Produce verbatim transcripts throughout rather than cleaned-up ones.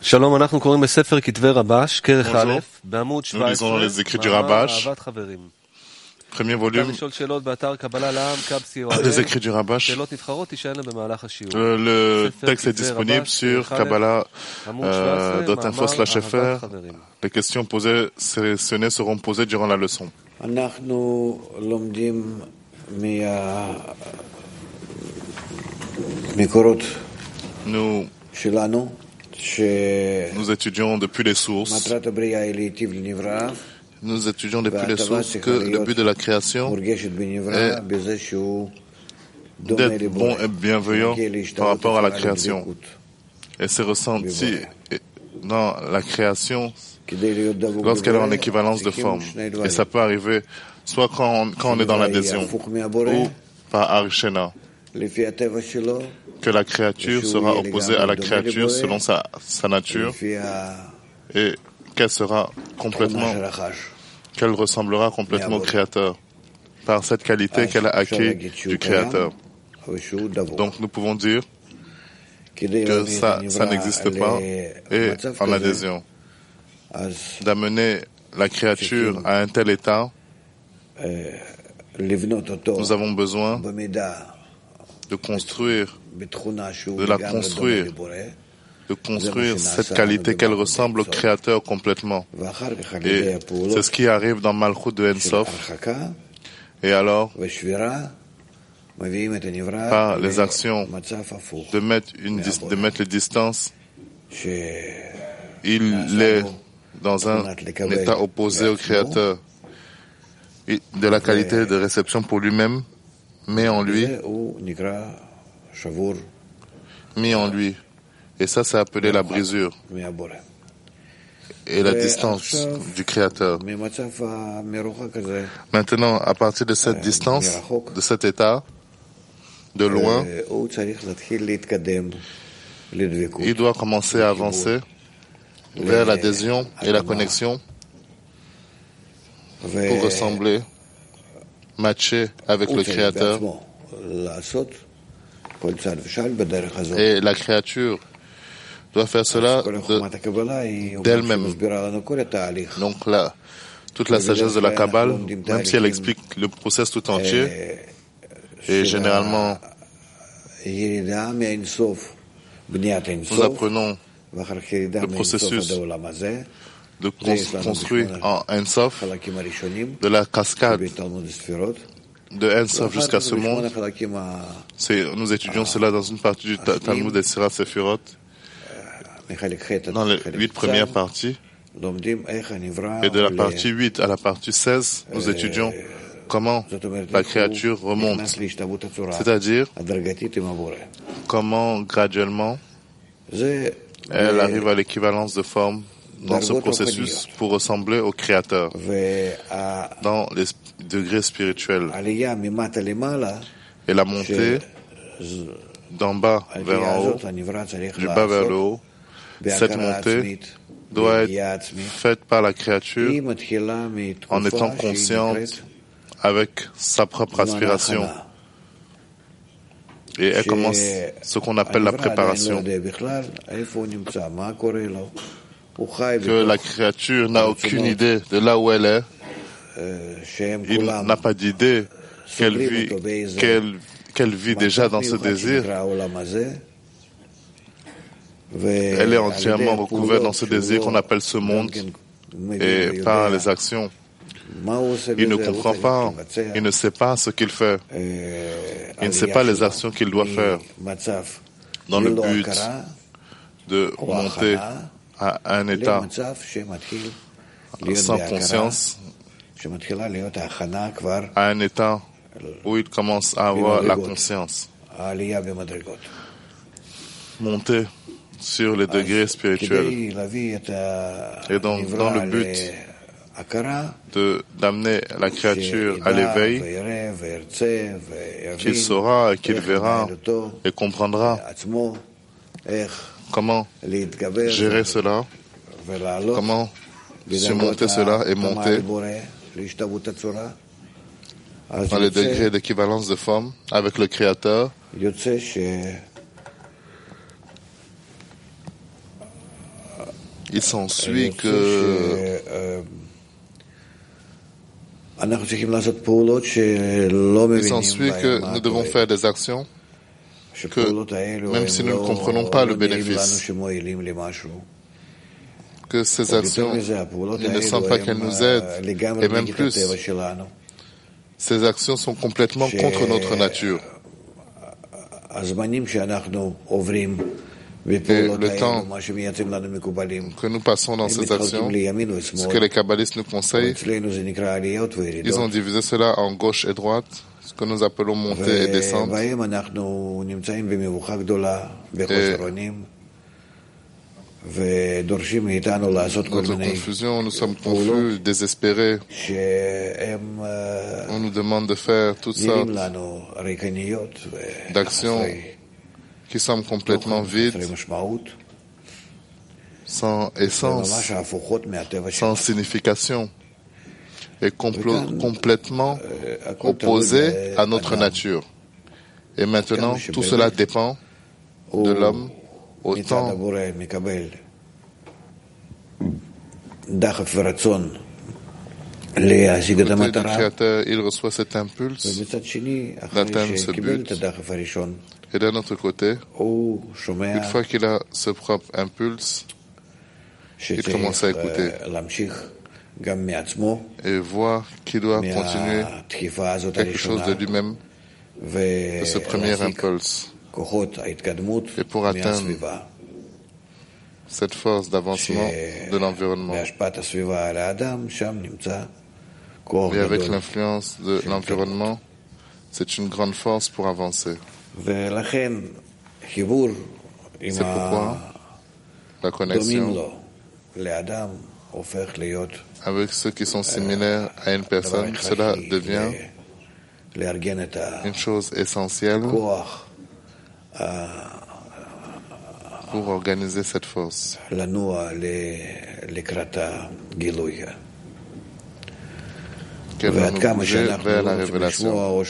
שלום, אנחנו קוראים בספר כתבי רבש, כרך Bonjour. א', בעמוד Nous lisons dans שבע עשרה, les écrits du מאמר Rabash, אהבת חברים. premier אפשר volume, לשאול שאלות באתר קבלה לעם, קבסי או les עדן. écrits du Rabash. שאלות נבחרות תישאלנה במהלך השיעור. Euh, le ספר texte est כתבי disponible רבש, sur כרך א', Kabbalah, עמוד euh, שבע עשרה, d'info מאמר slash אהבת fr. חברים. Les questions posées, sélectionnées seront posées durant la leçon. אנחנו לומדים מהמקורות Nous, שלנו nous étudions depuis les sources. שמטרת הבריאה היא להיטיב לנברא Nous étudions depuis les sources que le but de la création מורגשת בנברא est בזה שהוא דומה d'être לבורא. bon et bienveillant מגיע par להשתוות rapport à la אחריו création. לדבקות. Et c'est ressenti dans la création כדי להיות דבוק lorsqu'elle est en בבורא, équivalence de צריכים forme. שני Et דברים. ça peut arriver soit quand on, quand on est dans שנברא יהיה l'adhésion הפוך מהבורא, ou par Arishena, לפי הטבע שלו, que la créature sera opposée à la créature selon sa, sa nature לפי et qu'elle sera complètement, התכונה של החש. qu'elle ressemblera complètement au Créateur par cette qualité qu'elle a acquis du Créateur. ושהוא דבוק. Donc nous pouvons dire כדי que להביא את ça, הנברא ça n'existe pas et למצב en כזה, adhésion. אז D'amener la créature à un tel état, לבנות אותו nous avons besoin במידה, de construire, בתכונה שהוא de la לגמרי construire. דומה לבורא, de construire cette qualité qu'elle ressemble au Créateur complètement. ואחר כך על Et ידי c'est הפעולות ce qui arrive dans Malchut de של Ensof. הרחקה Et alors, ושבירה, מביאים את הנברא par les actions למצב הפוך, de mettre, une, dis- de mettre les distances, שנעשה il est בו dans un תכונת לקבל état opposé au לעצמו, Créateur. Et de la qualité de réception pour lui-même, mais en lui, הוא נקרא שבור mis en lui. Et ça, c'est appelé la brisure מהבורא. et la distance du Créateur. ממצב המרוחק הזה, Maintenant, à partir de cette distance, de cet état, de loin, הוא צריך להתחיל להתקדם לדבקות. il doit commencer à avancer vers l'adhésion et la connexion pour ressembler, matcher avec le Créateur. בעצמו לעשות כל צעד ושעל בדרך הזאת. Et la créature doit faire cela כל de- חוכמת הקבלה היא d'elle-même. מסבירה לנו כל התהליך. donc là, toute la sagesse de la Kabbale, même si elle explique le process tout entier, et généralement, ירידה מאינסוף, בניית nous אינסוף, apprenons ואחר כך ירידה le מאינסוף processus עד העולם הזה, de cons- construire en Ensof, החלקים הראשונים, de la cascade בתלמוד הספירות, de Ensof jusqu'à ce monde. בשמונה החלקים ה- C'est, nous étudions cela dans une partie du Ta- Talmud et Sirat Sefirot, מחלק ח' עד dans les חלק huit צ', premières parties. לומדים איך הנברא Et de la עולה. partie huit à la partie seize, nous étudions comment זאת אומרת, la איך הוא créature נכנס remonte, להשתוות הצורה c'est-à-dire הדרגתית עם הבורא. comment graduellement זה elle arrive à l'équivalence de forme dans ce processus pour ressembler au Créateur, והעלייה dans les sp- degrés spirituels. ממטה למעלה, Et la montée d'en bas vers העלייה en haut, הזאת הנברא צריך du bas vers le לעשות haut, cette בהכרה montée עצמית, doit בידיעה être עצמית. faite par la créature היא מתחילה en étant מתקופה שהיא consciente נקראת avec sa propre זמן aspiration. ההכנה. Et elle commence ce qu'on appelle la הנברא עדיין לא préparation. יודע בכלל איפה הוא נמצא, מה קורה לו. הוא חי Que la בתוך créature n'a aucune idée de là où elle est. אה, שהם Il כולם n'a pas d'idée qu'elle סובלים vit, אותו באיזה qu'elle, qu'elle vit déjà dans ce מיוחד désir. שנקרא העולם הזה. Elle est entièrement recouverte dans ce désir qu'on appelle ce monde. Et par les actions, il ne comprend pas, il ne sait pas ce qu'il fait. Il ne sait pas les actions qu'il doit faire dans le but de monter à un état sans conscience, à un état où il commence à avoir la conscience, monter sur les degrés spirituels. Et donc, dans le but de, d'amener la créature à l'éveil, qu'il saura, qu'il verra et comprendra comment gérer cela, comment surmonter cela et monter dans les degrés d'équivalence de forme avec le Créateur. il s'ensuit que il s'ensuit que nous devons faire des actions que, même si nous ne comprenons pas le bénéfice, que ces actions ne sont pas qu'elles nous aident, et même plus, ces actions sont complètement contre notre nature. Et le temps que nous passons dans ces actions, ce que les kabbalistes nous conseillent, ils ont divisé cela en gauche et droite, ce que nous appelons monter et descendre. Et notre confusion, nous sommes confus, désespérés. On nous demande de faire toutes sortes d'actions qui semblent complètement vides, sans essence, sans signification, et compl- complètement opposées à notre nature. Et maintenant, tout cela dépend de l'homme autant le Créateur, il reçoit cet impulse d'atteindre ce but. Et d'un autre côté, une fois qu'il a ce propre impulse, il commence à écouter et voit qu'il doit continuer quelque chose de lui-même, de ce premier impulse. Et pour atteindre cette force d'avancement de l'environnement. Et avec l'influence de l'environnement, c'est une grande force pour avancer. C'est pourquoi la connexion avec ceux qui sont similaires à une personne, cela devient une chose essentielle pour organiser cette force. Qu'elle va nous bouger vers la révélation.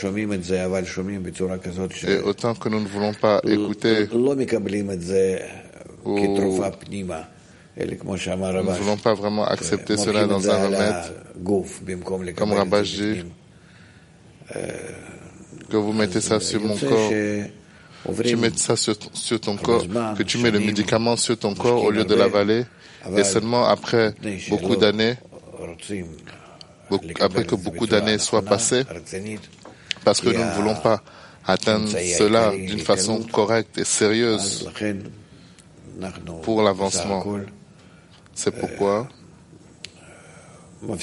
Et autant que nous ne voulons pas écouter ou nous ne voulons pas vraiment accepter cela dans un remède, comme Rabash dit, que vous mettez ça sur mon corps, tu mets ça sur, sur ton corps, que tu mets le médicament sur ton corps au lieu de l'avaler, et seulement après beaucoup d'années, après que beaucoup d'années soient passées, parce que nous ne voulons pas atteindre cela d'une façon correcte et sérieuse pour l'avancement. C'est pourquoi nous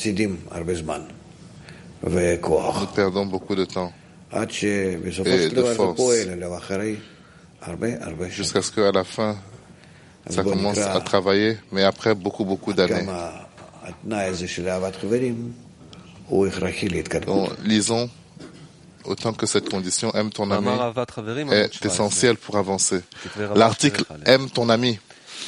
perdons beaucoup de temps et de force jusqu'à ce qu'à la fin, ça commence à travailler, mais après beaucoup, beaucoup d'années. Donc, lisons autant que cette condition aime ton ami est essentielle pour avancer. L'article aime ton ami.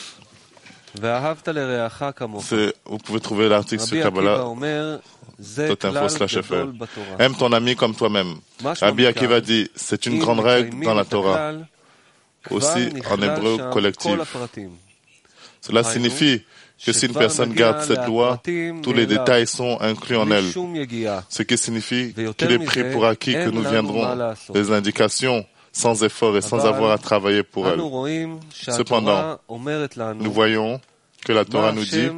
C'est, vous pouvez trouver l'article sur Kabbalah, totinfo slash fr. Aime ton ami comme toi-même. Rabbi Akiva dit, c'est une grande règle dans la Torah, aussi en hébreu collectif. Cela signifie que si une personne garde cette loi, tous les détails sont inclus en elle. Ce qui signifie qu'il est pris pour acquis que nous viendrons des indications sans effort et sans avoir à travailler pour elles. Cependant, nous voyons que la Torah nous dit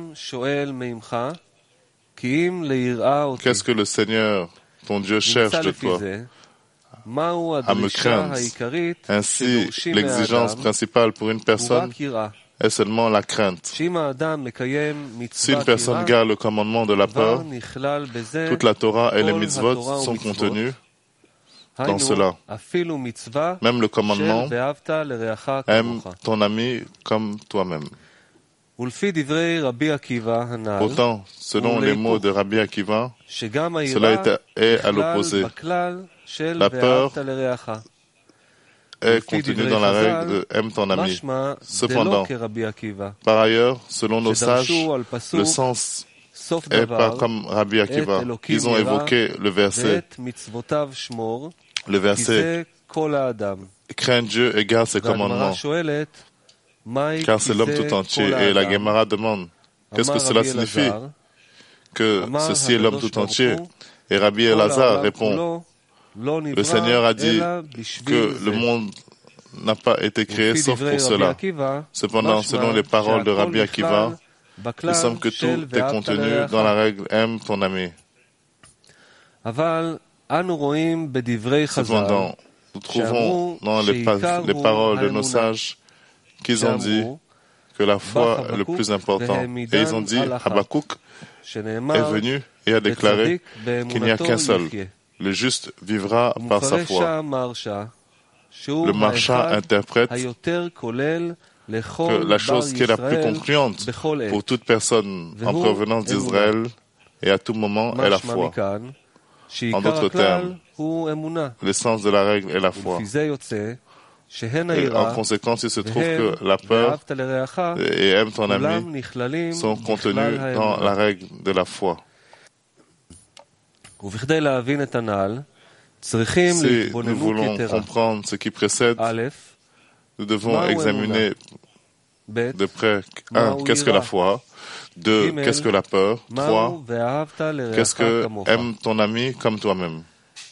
qu'est-ce que le Seigneur, ton Dieu, cherche de toi? À me craindre. Ainsi, l'exigence principale pour une personne est seulement la crainte. Si une personne garde le commandement de la peur, toute la Torah et les mitzvot sont contenus dans cela. Même le commandement, aime ton ami comme toi-même. Pourtant, selon les mots de Rabbi Akiva, cela est à l'opposé. La peur est contenue dans la règle de aime ton ami. Cependant, par ailleurs, selon nos sages, le sens est pas comme Rabbi Akiva. Ils ont évoqué le verset, le verset, crains Dieu et garde ses commandements. car c'est l'homme tout entier. Et la Gemara demande, qu'est-ce que cela signifie? Que ceci est l'homme tout entier. Et Rabbi Elazar répond, le Seigneur a dit que le monde n'a pas été créé sauf pour cela. Cependant, selon les paroles de Rabbi Akiva, il semble que tout est contenu dans la règle « aime ton ami ». Cependant, nous trouvons dans les, pa les paroles de nos sages qu'ils ont dit que la foi est le plus important. Et ils ont dit, Habakkuk est venu et a déclaré qu'il n'y a qu'un seul. Le juste vivra par sa foi. Le Marsha interprète que la chose qui est la plus concluante pour toute personne en provenance d'Israël et à tout moment est la foi. En d'autres termes, l'essence de la règle est la foi. Et en conséquence, il se trouve que la peur et aime ton ami sont contenus dans la règle de la foi. Si nous voulons comprendre ce qui précède, nous devons examiner de près, un, qu'est-ce que la foi? Deux, qu'est-ce que la peur? Trois, qu'est-ce que aime ton ami comme toi-même?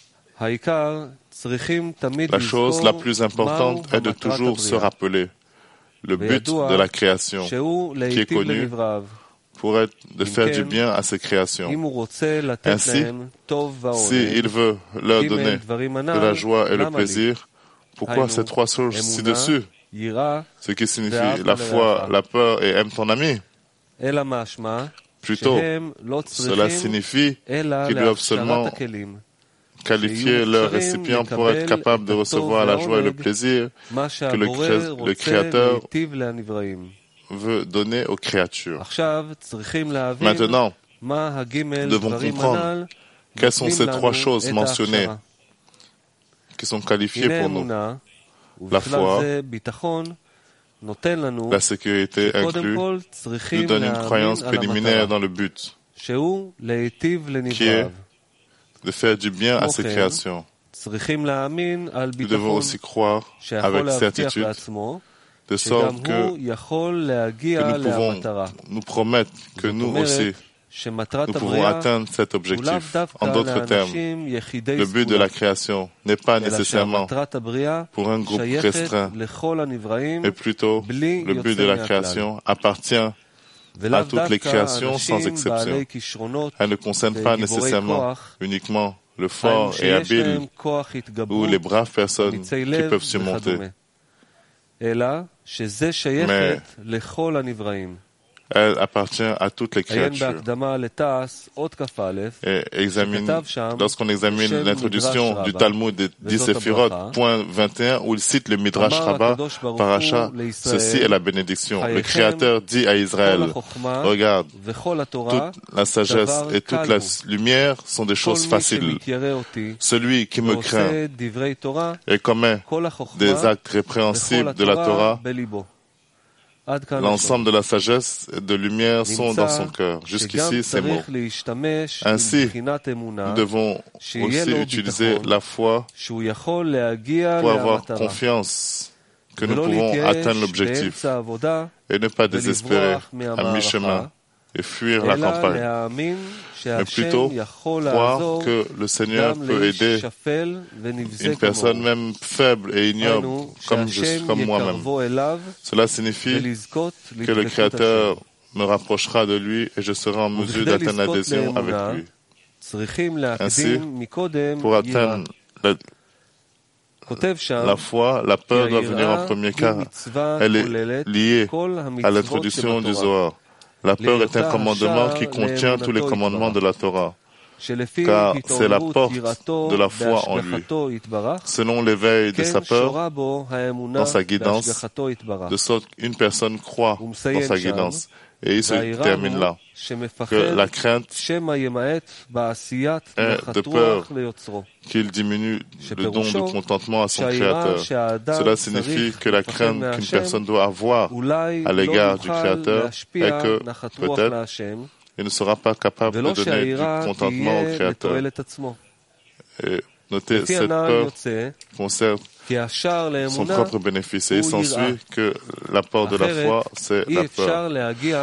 La chose la plus importante est de toujours se rappeler le but de la création, qui est connu pour être de faire du bien à ses créations. Ainsi, s'il veut leur donner de la joie et le plaisir, pourquoi ces trois choses ci-dessus? Ce qui signifie la foi, la peur et aime ton ami. Plutôt, cela signifie qu'ils doivent seulement qualifier leur récipient pour être capables de recevoir la joie et le plaisir que le, cré le Créateur veut donner aux créatures. Maintenant, nous devons comprendre quelles sont ces trois choses mentionnées qui sont qualifiées pour nous. La foi, la sécurité inclue, nous donne une croyance préliminaire dans le but, qui est de faire du bien à ses créations. Nous devons aussi croire avec certitude, de sorte que, que nous pouvons nous promettre que nous aussi, nous pouvons atteindre cet objectif. En d'autres termes, le but de la création n'est pas nécessairement pour un groupe restreint, mais plutôt le but de la création appartient à toutes les créations sans exception. Elle ne concerne pas nécessairement uniquement le fort et habile ou les braves personnes qui peuvent surmonter. Mais elle appartient à toutes les créatures. Et examine, lorsqu'on examine l'introduction du Talmud de dix Séphirot, point vingt et un, où il cite le Midrash Rabbah, Paracha, ceci est la bénédiction. Le Créateur dit à Israël, regarde, toute la sagesse et toute la lumière sont des choses faciles. Celui qui me craint et commet des actes répréhensibles de la Torah, l'ensemble de la sagesse et de lumière sont dans son cœur. Jusqu'ici, c'est mots. Ainsi, nous devons aussi utiliser la foi pour avoir confiance que nous pouvons atteindre l'objectif et ne pas désespérer à mi-chemin et fuir la campagne, mais plutôt croire que le Seigneur peut aider une personne même faible et ignoble comme, je, comme moi-même. Cela signifie que le Créateur me rapprochera de lui et je serai en mesure d'atteindre l'adhésion avec lui. Ainsi, pour atteindre la, la foi, la peur doit venir en premier car elle est liée à l'introduction du Zohar. La peur est un commandement qui contient tous les commandements de la Torah, car c'est la porte de la foi en lui. Selon l'éveil de sa peur, dans sa guidance, de sorte qu'une personne croit dans sa guidance. Et il se termine là, que la crainte est de peur qu'il diminue le don de contentement à son Créateur. Cela signifie que la crainte qu'une personne doit avoir à l'égard du Créateur est que, peut-être, il ne sera pas capable de donner du contentement au Créateur. Et notez, cette peur concerne son propre bénéfice. Et il s'ensuit que l'apport de la foi, c'est la peur.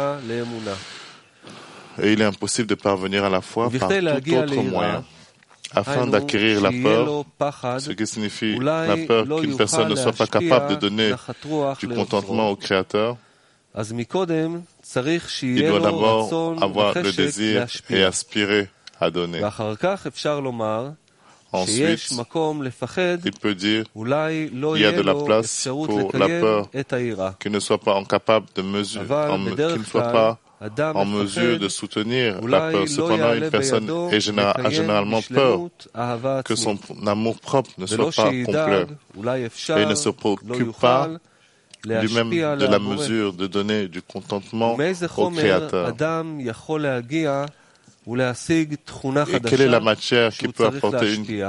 Et il est impossible de parvenir à la foi par tout autre moyen. Afin d'acquérir la peur, ce qui signifie la peur qu'une personne ne soit pas capable de donner du contentement au Créateur, il doit d'abord avoir le désir et aspirer à donner. Ensuite, il peut dire qu'il y a de la place pour la peur, qu'il ne soit pas incapable de mesure, qu'il ne soit pas en mesure de soutenir la peur. Cependant, une personne est général, a généralement peur que son amour propre ne soit pas complet et ne se préoccupe pas lui-même de la mesure de donner du contentement au Créateur. Et quelle est la matière qui peut apporter une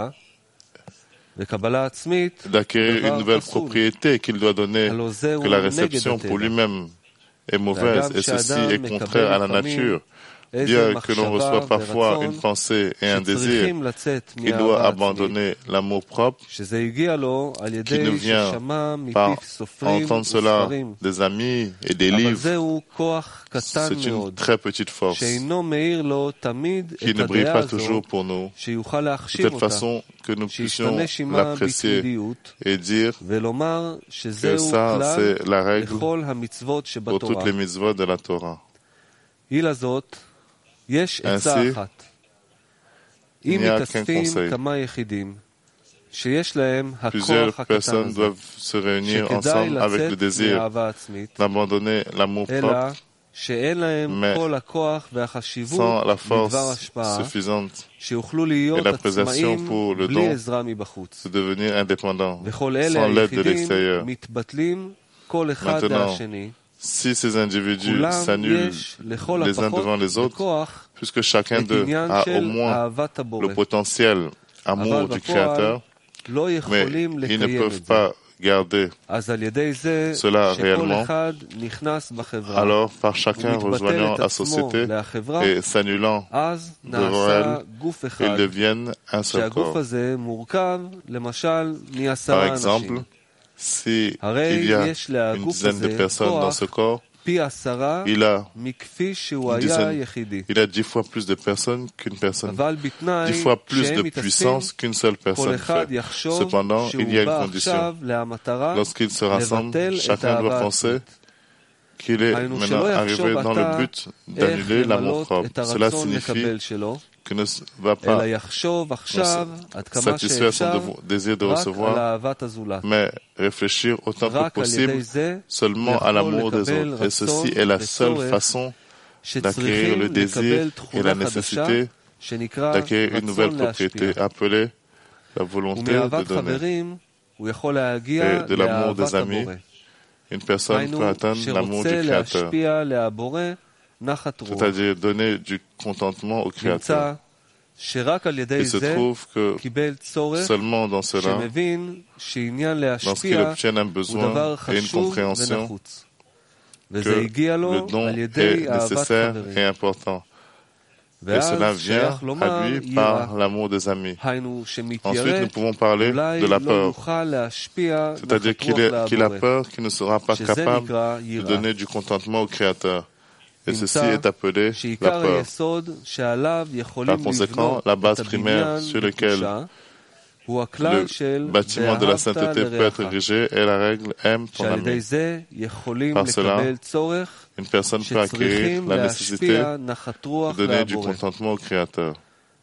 d'acquérir une nouvelle propriété qu'il doit donner, que la réception pour lui-même est mauvaise, et ceci est contraire à la nature. Bien que l'on reçoit parfois une pensée et un désir, il doit abandonner l'amour propre qui ne vient par entendre cela des amis et des livres. C'est une très petite force qui ne brille pas toujours pour nous, de telle façon que nous puissions l'apprécier et dire que ça, c'est la règle pour toutes les mitzvot de la Torah. Ainsi, il n'y a qu'un conseil. Plusieurs personnes doivent se réunir ensemble avec le désir d'abandonner l'amour propre, mais sans la force suffisante et la préservation pour le don de devenir indépendant, sans l'aide de l'extérieur. Maintenant, si ces individus s'annulent les uns devant les autres, puisque chacun d'eux a au moins le potentiel amour du Créateur, mais ils ne peuvent pas garder cela réellement, alors par chacun rejoignant la société et s'annulant devant elle, ils deviennent un seul corps. Par exemple, si il y a une dizaine de personnes dans ce corps, il a une dizaine, il a dix fois plus de personnes qu'une personne, dix fois plus de puissance qu'une seule personne fait. Cependant, il y a une condition. Lorsqu'il se rassemble, chacun doit penser qu'il est maintenant arrivé dans le but d'annuler l'amour propre. Cela signifie qu'il ne va pas satisfaire son désir de recevoir, mais réfléchir autant que possible seulement à l'amour des autres. Et ceci est la seule façon d'acquérir le désir et la nécessité d'acquérir une nouvelle propriété appelée la volonté de donner et de l'amour des amis. Une personne peut atteindre l'amour du Créateur, c'est-à-dire donner du contentement au Créateur. Il se trouve que seulement dans cela, lorsqu'il obtient un besoin et une compréhension, que le don est nécessaire et important. Et cela vient à lui par l'amour des amis. Ensuite, nous pouvons parler de la peur. C'est-à-dire qu'il est, qu'il a peur qu'il ne sera pas capable de donner du contentement au Créateur. Et ceci est appelé la peur. Par conséquent, la base primaire sur laquelle le bâtiment de la sainteté peut être érigé est la règle « aime ton ami ». Par cela, une personne peut acquérir la nécessité de donner du contentement au Créateur.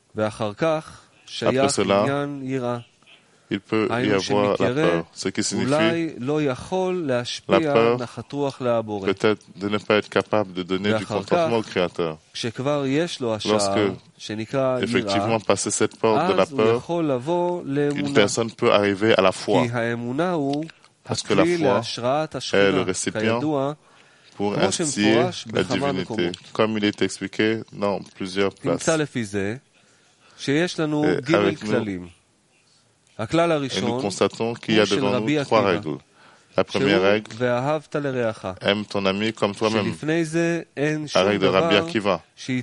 Après cela, il peut y avoir la peur, ce qui signifie la peur peut-être de ne pas être capable de donner du contentement au Créateur. Lorsque, effectivement, passer cette porte de la peur, une personne peut arriver à la foi, parce que la foi est le récipient pour instiller la divinité, comme il est expliqué dans plusieurs places. Et avec nous, et nous constatons qu'il y a devant nous trois règles. La première règle, aime ton ami comme toi-même. La règle de Rabbi Akiva. Et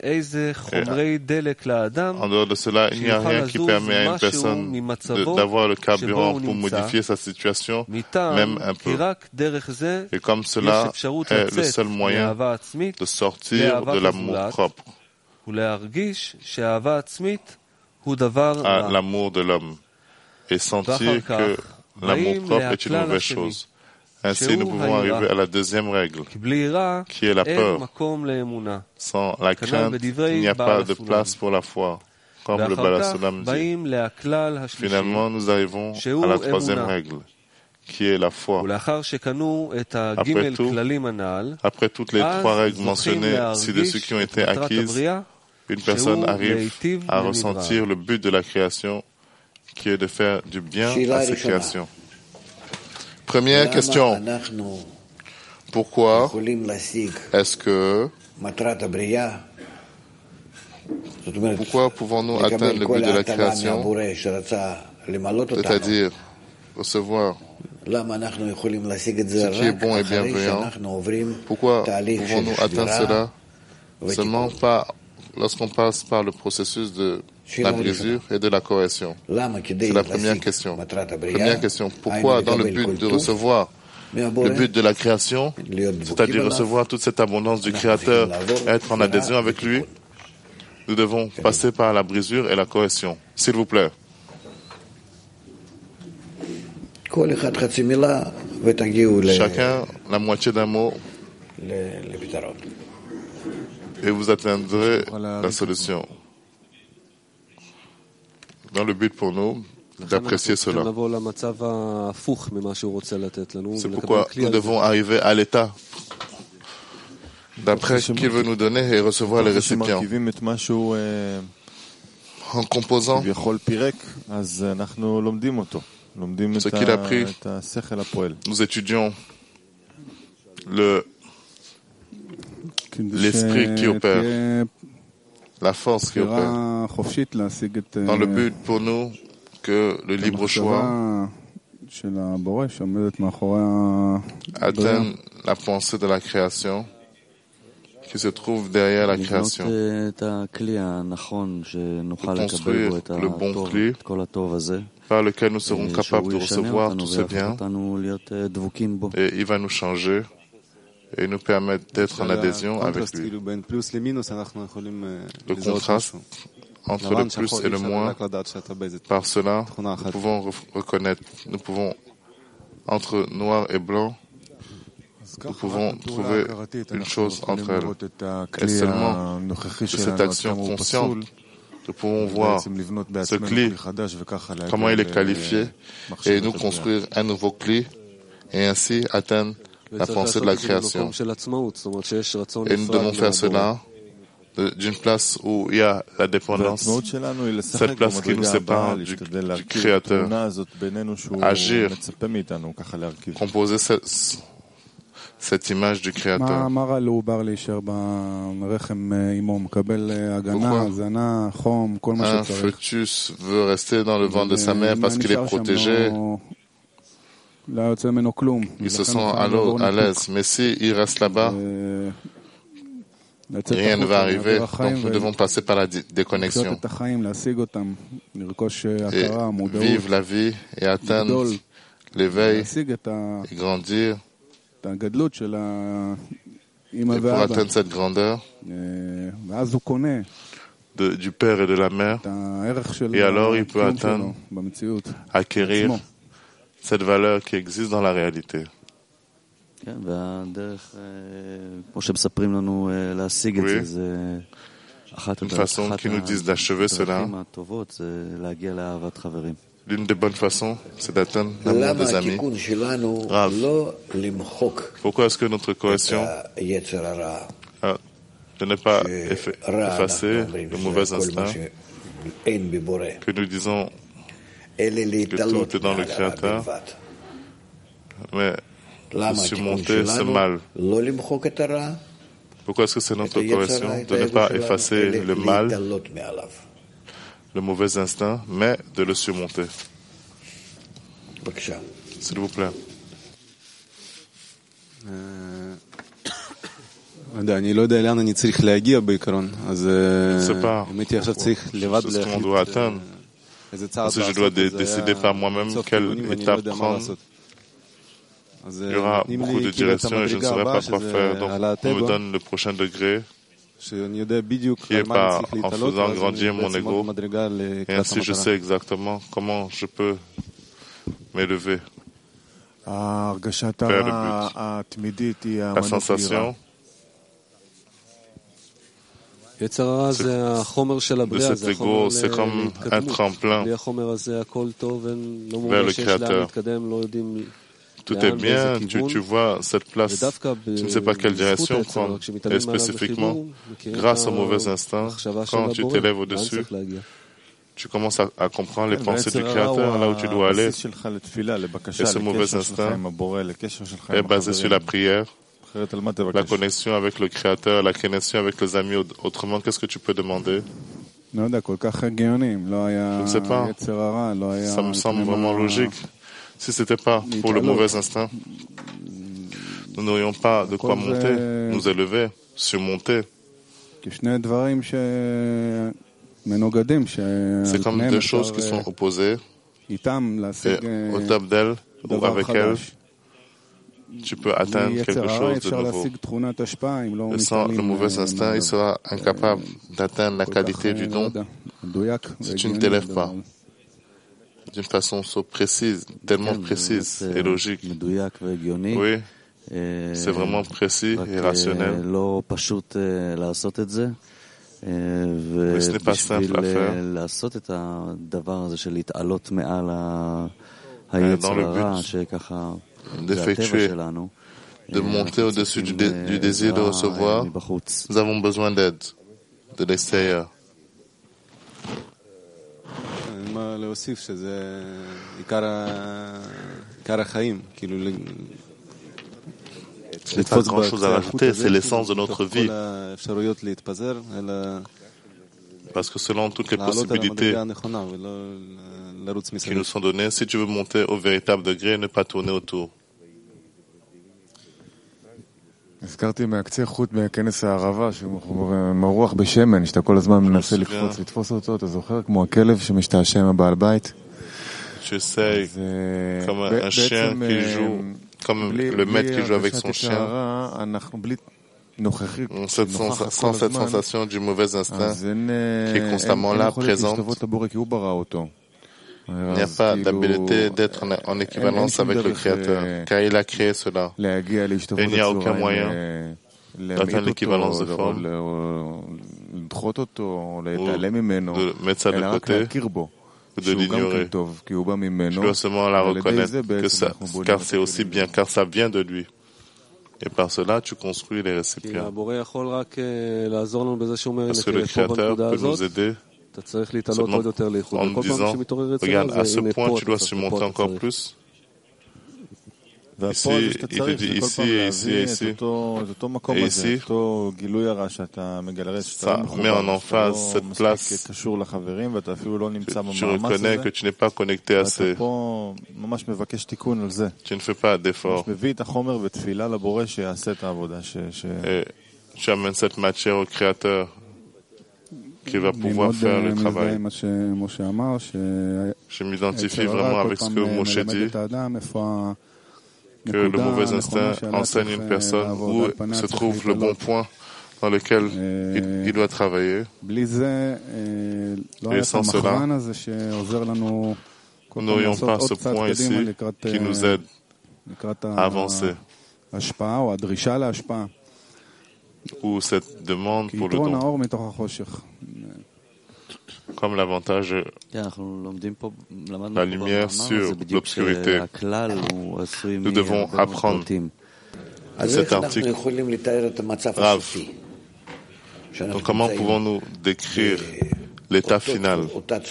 en dehors de cela, il n'y a rien qui permet à une personne de, d'avoir le carburant pour modifier sa situation, même un peu. Et comme cela est le seul moyen de sortir de l'amour propre à l'amour de l'homme et sentir que l'amour propre est une mauvaise chose. Ainsi, nous pouvons arriver à la deuxième règle, qui est la peur. Sans la crainte, il n'y a pas de place pour la foi, comme le Baal HaSulam dit. Finalement, nous arrivons à la troisième règle, qui est la foi. Après tout, après toutes les trois règles mentionnées ci-dessus qui ont été acquises, une personne arrive à ressentir le but de la création, qui est de faire du bien à ses créations. Première question. Pourquoi est-ce que pourquoi pouvons-nous atteindre le but de la création, c'est-à-dire recevoir ce qui est bon et bienveillant? Pourquoi pouvons-nous atteindre cela seulement pas lorsqu'on passe par le processus de la brisure et de la correction? C'est la première question. Première question. Pourquoi, dans le but de recevoir le but de la création, c'est-à-dire recevoir toute cette abondance du Créateur, être en adhésion avec lui, nous devons passer par la brisure et la correction? S'il vous plaît. Chacun la moitié d'un mot et vous atteindrez la solution. Dans le but pour nous d'apprécier cela. C'est pourquoi nous devons arriver à l'état d'après qu'il veut nous donner et recevoir les récipients. En composant ce qu'il a pris, nous étudions le l'esprit qui opère, la force qui opère, dans le but pour nous que le libre choix atteigne la pensée de la création qui se trouve derrière la création, de construire le bon clé par lequel nous serons capables de recevoir tout ce bien, et il va nous changer et nous permettre d'être en adhésion avec lui. Le contraste entre le plus et le moins, par cela, nous pouvons reconnaître, nous pouvons, entre noir et blanc, nous pouvons trouver une chose entre elles. Et seulement de cette action consciente, nous pouvons voir ce cli, comment il est qualifié, et nous construire un nouveau cli, et ainsi atteindre la pensée de la création. Et nous devons faire cela d'une place où il y a la dépendance, cette place qui nous sépare du, du Créateur. Agir, composer cette, cette image du Créateur. Pourquoi un fœtus veut rester dans le ventre de sa mère parce qu'il est protégé? Il se sent à l'aise, mais s'il reste là-bas, rien ne va arriver, donc nous devons passer par la déconnexion et vivre la vie et atteindre l'éveil et grandir. Et pour atteindre cette grandeur de, du père et de la mère, et alors il peut atteindre, acquérir cette valeur qui existe dans la réalité. Oui. Une façon qui nous disent d'achever cela, l'une des bonnes façons, c'est d'atteindre l'amour des amis. Rav, pourquoi est-ce que notre correction, ah, de ne pas effacer le mauvais instinct, que nous disons que tout est dans le Créateur, mais de surmonter ce mal. Pourquoi est-ce que c'est notre correction de ne pas effacer le mal, le mauvais instinct, mais de le surmonter? S'il vous plaît. Je ne sais pas ce qu'on doit atteindre. Si je dois dé- décider par moi-même quelle étape prendre, il y aura beaucoup de directions et je ne saurais pas quoi faire. Donc, on me donne le prochain degré qui est par, en faisant grandir mon ego. Et ainsi, je sais exactement comment je peux m'élever vers le but. La sensation de cet ego, c'est comme un tremplin vers le Créateur. Tout est bien, tu, tu vois cette place, tu ne sais pas quelle direction prendre. Et spécifiquement, grâce aux mauvais instincts, quand tu t'élèves au-dessus, tu commences à, à comprendre les pensées du Créateur, là où tu dois aller. Et ce mauvais instinct est basé sur la prière, la connexion avec le Créateur, la connexion avec les amis. Autrement, qu'est-ce que tu peux demander? Je ne sais pas. Ça me semble vraiment logique. Si ce n'était pas pour le mauvais instinct, nous n'aurions pas de quoi monter, nous élever, surmonter. C'est comme deux choses qui sont opposées. Et au top d'elles, ou avec elles, tu peux atteindre quelque chose de nouveau. Et sans le mauvais instinct, il sera incapable d'atteindre la qualité du don si tu ne t'élèves pas d'une façon so précise, tellement précise et logique. Oui, c'est vraiment précis et rationnel. Mais ce n'est pas simple à faire. Dans le but d'effectuer, de monter au-dessus du, dé, du désir de recevoir, nous avons besoin d'aide de l'extérieur. Je n'ai pas grand-chose à rajouter, c'est l'essence de notre vie. Parce que selon toutes les possibilités qui nous sont données, si tu veux monter au véritable degré, ne pas tourner autour. הזכרתי מהקצה חוט בכנס הערבה שמרוח בשמן שאתה כל הזמן מנסה לקפוץ לתפוס אותו, אתה זוכר? כמו הכלב שמשתעשע עם הבעל בית. J'essaie comme un chien qui joue, comme le maître qui joue avec son chien. Cette sens- sans cette sensation du mauvais instinct qui est constamment là, présente, il n'y a pas d'habilité d'être en, en équivalence avec le Créateur, car il a créé cela. Et il n'y a aucun moyen d'atteindre l'équivalence de forme, ou de mettre ça de côté, ou de l'ignorer. Je dois seulement la reconnaître, que ça, car c'est aussi bien, car ça vient de lui. Et par cela, tu construis les récipients. Parce que le Créateur peut nous aider seulement en nous disant, regarde, à ce point, tu dois surmonter encore plus. Ici, il te dit ici, et ici, et ici. Et ici, ça met en emphase cette place. Tu reconnais que tu n'es pas connecté assez. Tu ne fais pas d'effort. Et tu amènes cette matière au Créateur qui va pouvoir faire le travail. Je m'identifie vraiment avec ce que Moshe dit, que le mauvais instinct enseigne une personne où se trouve le bon point dans lequel il, il doit travailler. Et sans cela, nous n'aurions pas ce point ici qui nous aide à avancer. Ou cette demande pour le don. Comme l'avantage de la lumière sur l'obscurité. Nous devons apprendre de cet article. Rav. Donc comment pouvons-nous décrire l'état final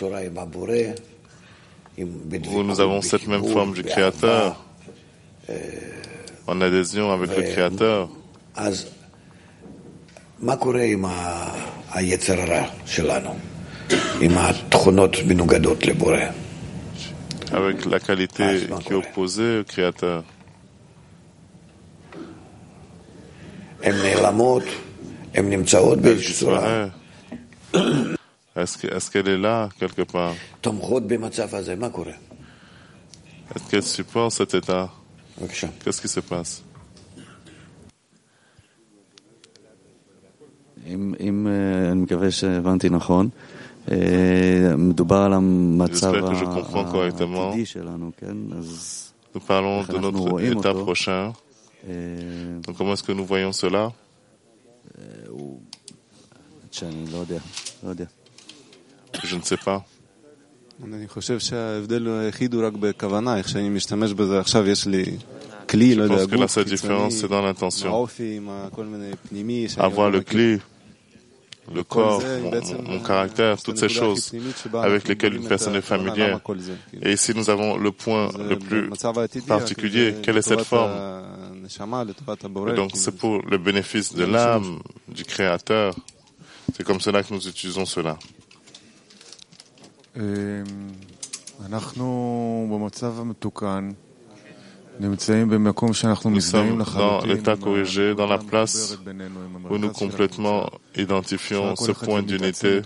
où nous avons cette même forme du Créateur en adhésion avec le Créateur? מה קורה עם היצר הרע שלנו, עם התכונות מנוגדות לבורא? Avec la qualité qui est opposée au Créateur. הן נעלמות, הן נמצאות באיזושהי צורה. Est-ce qu'elle est là, quelque part? תומכות במצב הזה, מה קורה? Est-ce qu'elle supporte cet état? בבקשה. Qu'est-ce qui se passe? אם, אם אני מקווה שהבנתי נכון, מדובר על המצב העתידי שלנו, כן? אז Nous parlons de notre état prochain. Donc, comment est-ce que nous voyons cela? Je ne sais pas. אני חושב שההבדל היחיד הוא רק בכוונה, איך שאני משתמש בזה עכשיו, יש לי כלי, לא יודע, גוף חיצוני, האופי עם כל מיני פנימי, avoir le cli, le corps, mon, mon caractère, toutes ces choses avec lesquelles une personne est familière. Et ici, nous avons le point le plus particulier. Quelle est cette forme? Et donc, c'est pour le bénéfice de l'âme, du Créateur. C'est comme cela que nous utilisons cela. אנחנו במצב המתוקן נמצאים במקום שאנחנו מזדהים לחלוטין. L'état corrigé, dans la place où nous complètement identifions ce point d'unité.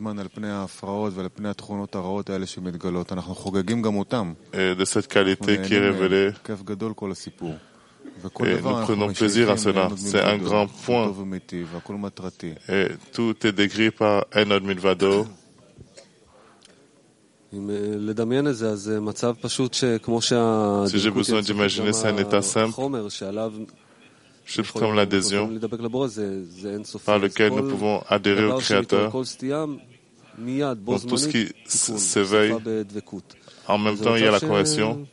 Et de cette qualité qui est révélée. Et nous prenons plaisir à cela. C'est un grand point. Et tout est décrit par Enod Milvado. Si j'ai besoin d'imaginer, c'est un état simple, juste comme l'adhésion, par lequel nous pouvons adhérer au Créateur. Donc tout ce qui s'éveille, en même temps il y a la correction,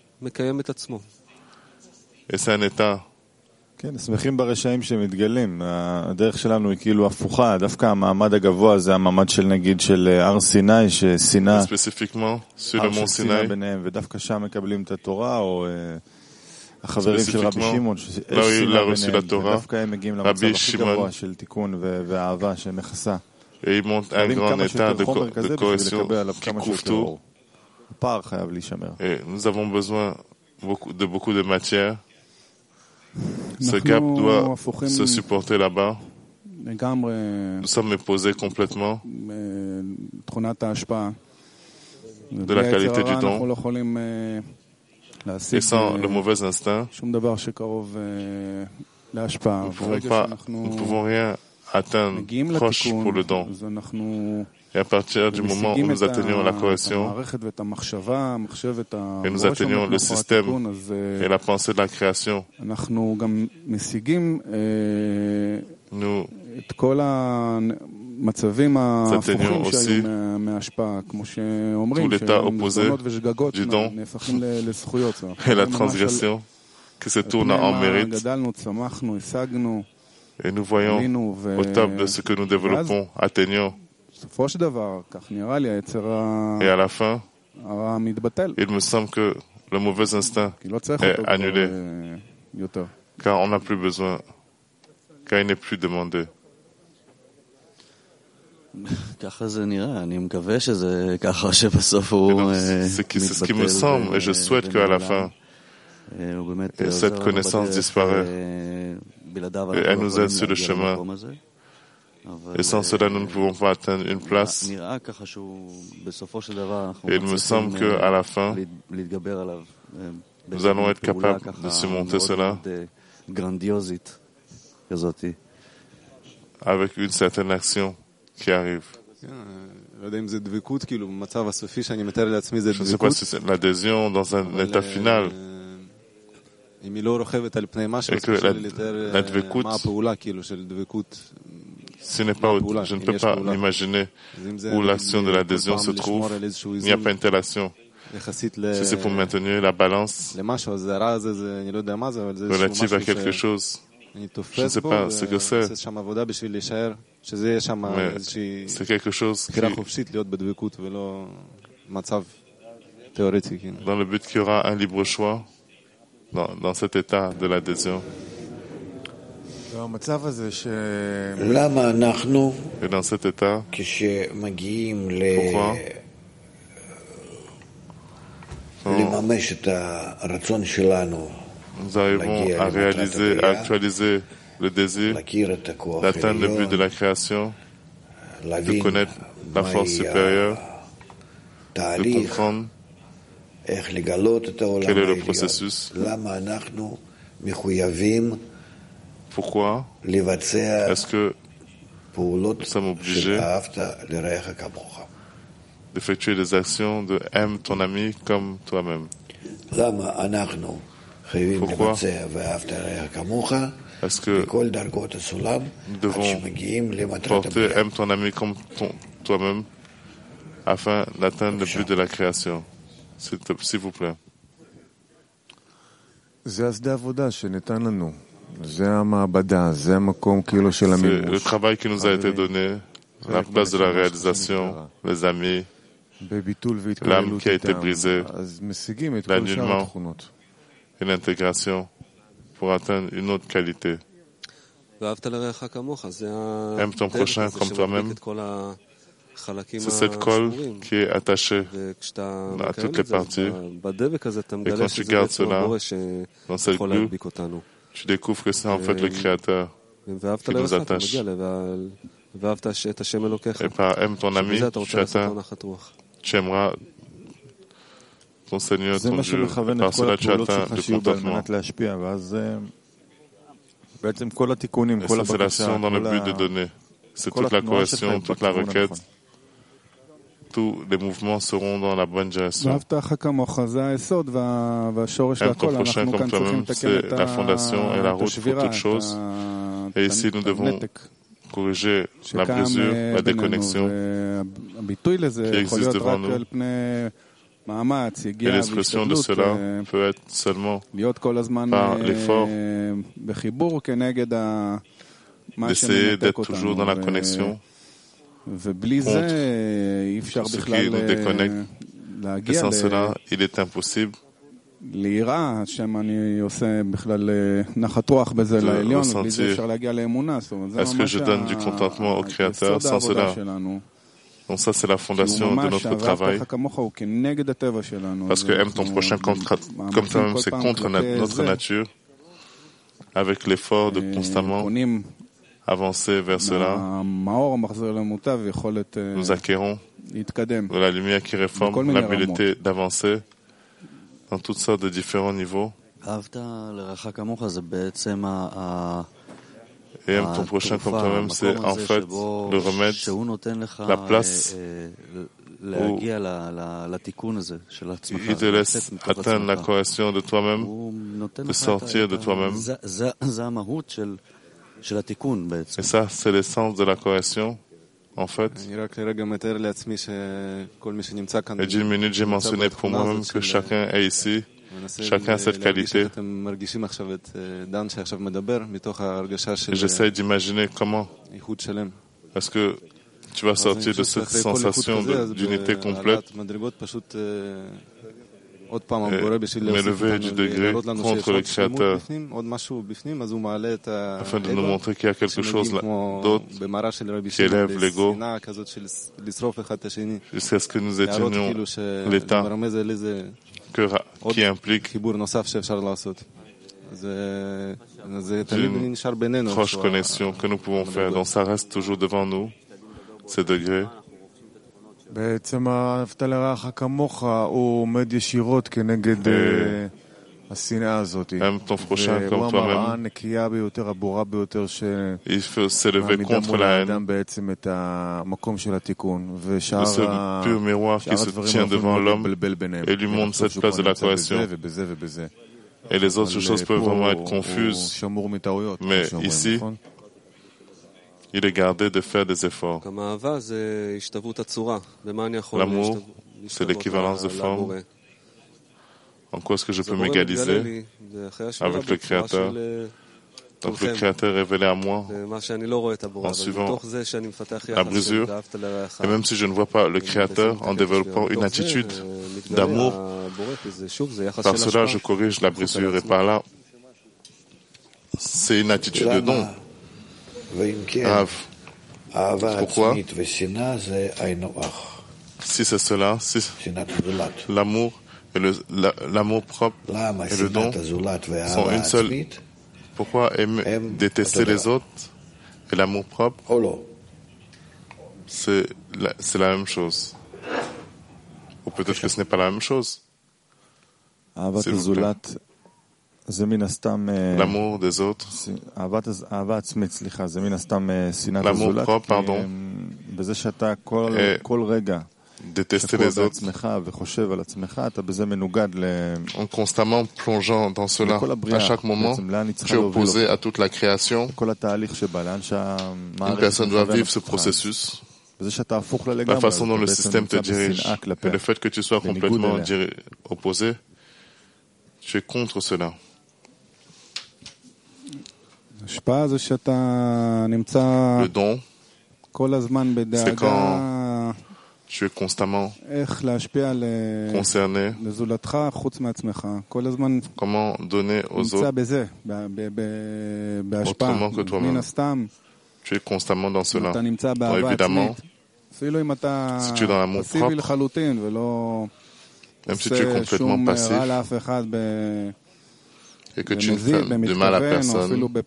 et c'est un état. כן, שמחים ברשעים שמתגלים. הדרך שלנו היא כאילו הפוכה. דווקא המעמד הגבוה זה המעמד של נגיד של הר סיני, שסינה, הר של סינה ביניהם, ודווקא שם מקבלים את התורה, או החברים של רבי שמעון, שיש סינה ביניהם, ודווקא הם מגיעים למצב הכי גבוה של תיקון ואהבה שמכסה. חייבים כמה שיותר חומר כזה בשביל לקבל עליו כמה שיותר אור. הפער חייב להישמר. Nous avons besoin de beaucoup de matière. Ce gap doit se supporter là-bas. Nous sommes posés complètement de la qualité du don. Et sans le mauvais instinct, nous ne pouvons pas, nous ne pouvons rien atteindre proche pour le don. Et à partir du moment où nous atteignons la correction et nous atteignons le système et la pensée de la création, nous atteignons aussi tout l'état opposé du don et la transgression qui se tourne en mérite. Et nous voyons au top de ce que nous développons, atteignons. Et à la fin, il me semble que le mauvais instinct est annulé, car on n'a plus besoin, car il n'est plus demandé. C'est ce qui me semble, et je souhaite qu'à la fin, cette connaissance disparaît, et elle nous aide sur le chemin. Et sans cela, nous ne pouvons pas atteindre une place. Et il me semble qu'à la fin, nous allons être capables de surmonter cela avec une certaine action qui arrive. Je ne sais pas si c'est l'adhésion dans un état final. Et que la dvekout, ce n'est pas, je ne peux pas m'imaginer où l'action de l'adhésion se trouve. Il n'y a pas une telle action. Si c'est pour maintenir la balance relative à quelque chose, je ne sais pas ce que c'est. Mais c'est quelque chose qui, dans le but qu'il y aura un libre choix dans, dans cet état de l'adhésion. Et dans cet état, pourquoi nous arrivons à réaliser, à actualiser le désir d'atteindre le but de la création, de connaître la force supérieure, de comprendre quel est le processus, pourquoi est-ce que nous sommes obligés d'effectuer des actions de aime ton ami comme toi-même. Pourquoi est-ce que nous devons porter aime ton ami comme ton, toi-même afin d'atteindre le but de la création? S'il vous plaît. C'est le travail qui nous a été donné, la place de la réalisation, les amis, l'âme qui a été brisée, l'annulement et l'intégration pour atteindre une autre qualité. Aime ton prochain comme toi-même. C'est cette colle qui est attachée à toutes les parties. Et quand tu gardes cela dans cette glue, tu découvres que c'est en fait le Créateur qui nous attache. Et par aime ton ami, tu atteins, tu aimeras ton Seigneur, ton Dieu. Par cela, tu atteins le contentement. Et ça, c'est l'action dans le but de donner. C'est toute la correction, toute la requête. Tous les mouvements seront dans la bonne direction. Aime ton prochain comme toi-même, c'est la fondation et la route pour toutes choses. Et ici, nous devons corriger la brisure, la déconnexion qui existe devant nous. Et l'expression de cela peut être seulement par l'effort d'essayer d'être toujours dans la connexion contre ce qui nous déconnecte. Et sans cela, il est impossible de ressentir. Est-ce que je donne du contentement au Créateur sans cela? Donc ça, c'est la fondation de notre travail. Parce que aime ton prochain comme toi-même, c'est contre notre nature. Avec l'effort de constamment avancer vers cela, nous acquérons de la lumière qui réforme l'habilité d'avancer dans toutes sortes de différents niveaux. Et aime ton prochain comme toi-même, c'est en fait le remède, la place où il te laisse atteindre la correction de toi-même, de sortir de toi-même. Et ça, c'est l'essence de la correction, en fait. Et d'une minute, j'ai mentionné pour moi-même que chacun est ici. Chacun a cette qualité. Et j'essaie d'imaginer comment est-ce que tu vas sortir de cette sensation d'unité complète et m'élever du degré contre le Créateur afin de nous montrer qu'il y a quelque chose d'autre qui élève l'ego jusqu'à ce que nous atteignons l'état qui implique d'une proche connexion que nous pouvons faire. Donc ça reste toujours devant nous, ces degrés. בעצם אהבת לרעך כמוך הוא עומד ישירות כנגד השנאה הזאת. והוא המראה הנקייה ביותר, הברורה ביותר שמעמידה מול האדם בעצם את המקום של התיקון. ושאר הדברים יכולים לבלבל ביניהם. בזה ובזה ובזה. Et les autres choses peuvent vraiment être confuses. Mais ici, il est gardé de faire des efforts. L'amour, c'est l'équivalence de forme. En quoi est-ce que je peux m'égaliser avec le Créateur? Donc le Créateur est révélé à moi en suivant la brisure. Et même si je ne vois pas le Créateur, en développant une attitude d'amour, par cela je corrige la brisure. Et par là, c'est une attitude de don. Rave. Pourquoi? Si c'est cela, si l'amour et le, la, l'amour propre et le don sont une seule Pourquoi aimer, détester les autres et l'amour propre, c'est la, c'est la même chose. Ou peut-être que ce n'est pas la même chose. S'il vous plaît. L'amour des autres. L'amour propre, pardon. Et détester les autres. En constamment plongeant dans cela, à chaque moment, tu es opposé à toute la création. Une personne doit vivre ce processus. La façon dont le système te dirige. Et le fait que tu sois complètement opposé, tu es contre cela. Le don, c'est quand tu es constamment concerné. Comment donner aux autres autrement que toi-même. Tu es constamment dans cela. Donc, évidemment, si tu es dans l'amour propre, même si tu es complètement passif, et que tu ne fais de mal à personne,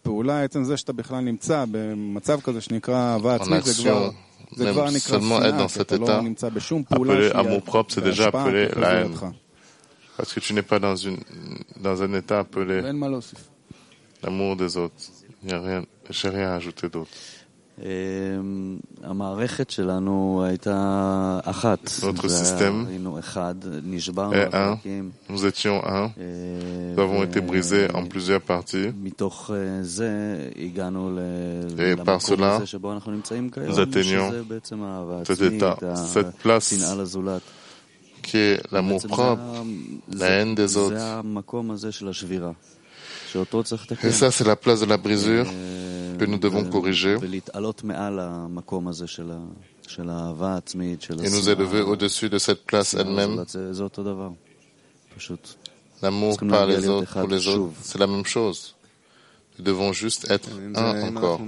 en action, même seulement être dans cet état, appelé amour propre, c'est déjà appelé la haine. Parce que tu n'es pas dans, une, dans un état appelé l'amour des autres. Il n'y a rien, j'ai rien à ajouter d'autre. Notre système est un, nous étions un, nous avons été brisés en plusieurs parties, et par cela, nous atteignons cet état, cette place qui est l'amour propre, la haine des autres. Et ça, c'est la place de la brisure que nous devons corriger et nous élever au-dessus de cette place elle-même. L'amour par les autres, pour les autres, c'est la même chose. Nous devons juste être un encore.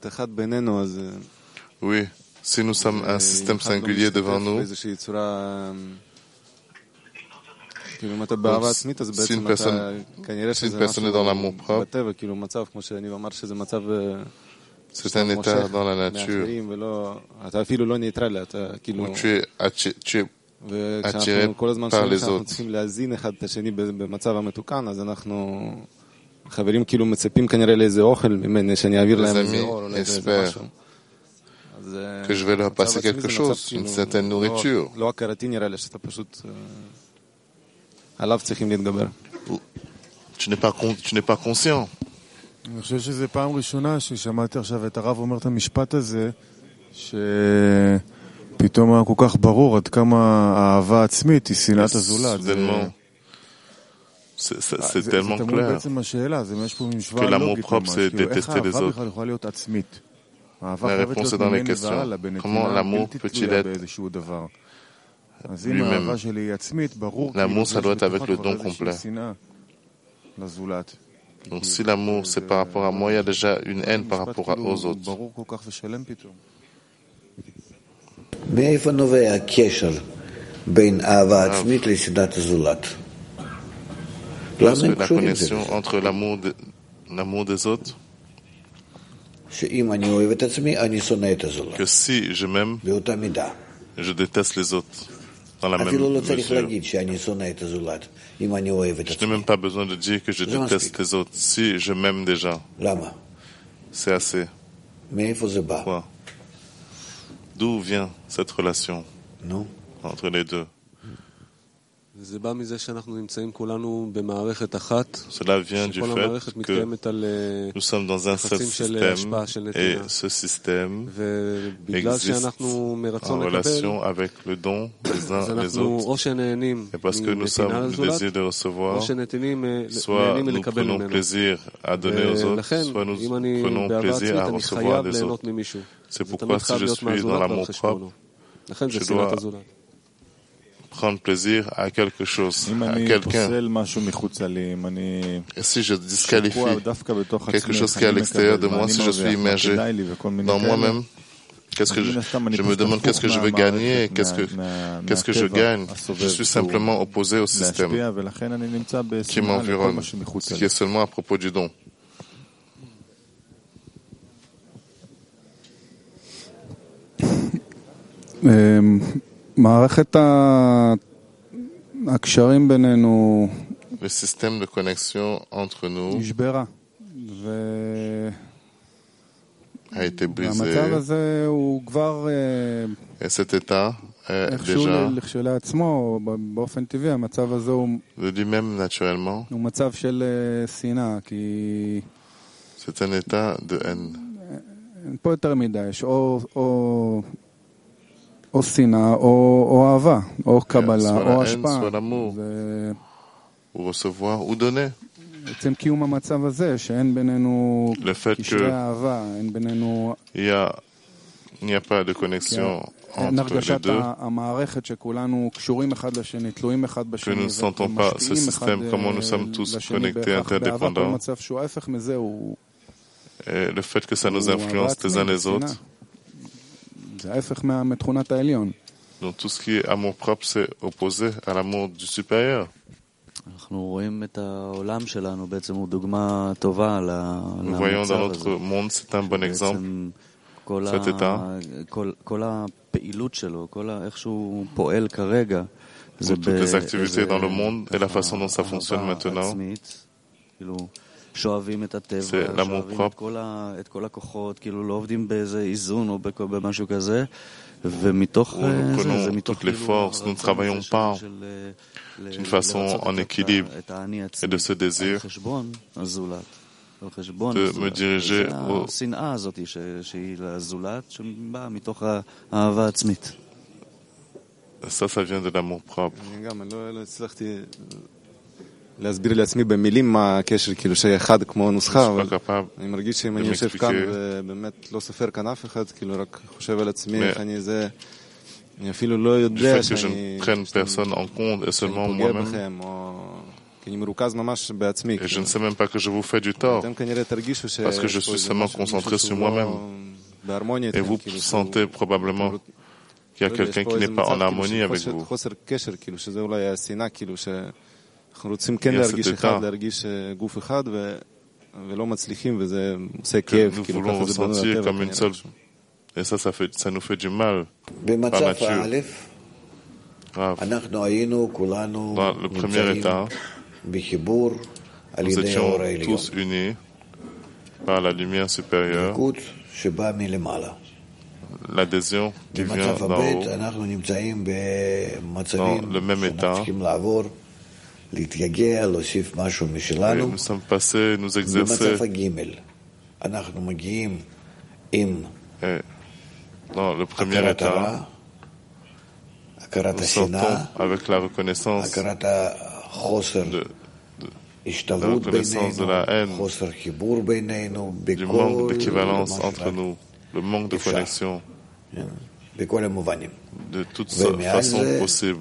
Oui, si nous sommes un système singulier devant nous, donc, si une personne, si une personne est dans l'amour propre, c'est un état dans la nature où tu es attiré, tu es attiré par les autres. Les amis espèrent que je vais leur passer quelque chose, une certaine nourriture. Tu n'es pas, tu n'es pas conscient. אני חושב שזו פעם ראשונה ששמעתי עכשיו את הרב אומר את המשפט הזה, שפתאום היה כל כך ברור עד כמה האהבה העצמית היא שנאת הזולת. C'est tellement clair que l'amour propre, c'est détester les autres. La réponse est dans les questions. Comment l'amour peut-il être lui-même? L'amour, ça doit être avec le don complet. Donc si l'amour, c'est par rapport à moi, il y a déjà une haine par rapport aux autres. מאיפה נובע הקשר בין אהבה עצמית לשנאת הזולת? La connexion entre l'amour de, l'amour des autres, que si je m'aime, je déteste les autres dans la même mesure. Je n'ai même pas besoin de dire que je déteste les autres. Si je m'aime déjà, c'est assez. Pourquoi? D'où vient cette relation entre les deux? Cela vient du fait que nous sommes dans un seul système et ce système existe en relation avec le don des uns les autres. Et parce que nous sommes le désir de recevoir, soit nous prenons plaisir à donner aux autres, soit nous prenons plaisir à recevoir des autres. C'est pourquoi si je suis dans l'amour propre, je dois prendre plaisir à quelque chose, à quelqu'un. Et si je disqualifie quelque chose qui est à l'extérieur de moi, si je suis immergé dans moi-même, qu'est-ce que je, je me demande qu'est-ce que je veux gagner, qu'est-ce que, qu'est-ce que je gagne. Je suis simplement opposé au système qui m'environne, ce qui est seulement à propos du don. מערכת הקשרים בינינו Le système de connexion entre nous נשברה. a été brisé. והמצב הזה הוא כבר Et cet état est איכשהו déjà לכשלעצמו, באופן טבעי, המצב הזה הוא de lui-même naturellement. הוא מצב של שנאה, כי C'est un état de haine. אין פה יותר מדי, יש או, או, או שנאה, או, או אהבה, או קבלה, או השפעה. זה... ou recevoir ou donner. עצם קיום המצב הזה, שאין בינינו קשרי אהבה, אין בינינו... Il y a, il n'y a pas de connexion entre les deux. המערכת שכולנו קשורים אחד לשני, תלויים אחד בשני, que nous ne sentons pas ce système, comment nous sommes tous connectés, interdépendants. במצב שהוא ההפך מזה, הוא... Et le fait que ça nous influence les uns les autres. זה ההפך מתכונת העליון. Donc tout ce qui est amour propre, c'est opposé à l'amour du supérieur. אנחנו רואים את העולם שלנו, בעצם הוא דוגמה טובה למצב הזה. Notre monde, c'est un bon exemple. cet état. כל, כל הפעילות שלו, כל איך שהוא פועל כרגע, זה toutes les activités dans le monde et la façon dont ça fonctionne maintenant. כאילו שואבים את הטבע, שואבים את כל, ה, את כל הכוחות, כאילו לא עובדים באיזה איזון או במשהו כזה, ומתוך זה, זה מתוך toutes les forces, nous ne travaillons pas d'une façon en équilibre et de ce désir de me diriger au... השנאה הזאת שהיא לזולת, שבאה מתוך האהבה העצמית. Ça, ça vient de l'amour propre. אני גם, אני לא הצלחתי להסביר לעצמי במילים מה הקשר, כאילו שאחד כמו נוסחה, אבל אני מרגיש שאם אני יושב כאן ובאמת לא סופר כאן אף אחד, כאילו רק חושב על עצמי איך אני זה, אני אפילו לא יודע שאני פוגע בכם, או כי אני מרוכז ממש בעצמי. Et je ne sais même pas que je vous fais du tort, parce que je suis seulement concentré sur moi-même. Et vous sentez probablement qu'il y a quelqu'un qui n'est pas en harmonie avec vous. חוסר קשר, כאילו שזה אולי השנאה, כאילו שאנחנו רוצים כן להרגיש אחד, להרגיש גוף אחד, ולא מצליחים, וזה עושה כאב, כאילו ככה זה בנו לטבע. Et ça, ça, fait, ça nous fait du mal par nature. Grave. Dans le premier état, nous étions tous unis par la lumière supérieure. L'adhésion qui vient d'en haut, dans le même état. Et nous sommes passés, nous exercer. Et dans le premier état, nous sortons avec la reconnaissance de, de, la reconnaissance de la haine, du manque d'équivalence entre nous, le manque de connexion, de toutes façons possibles.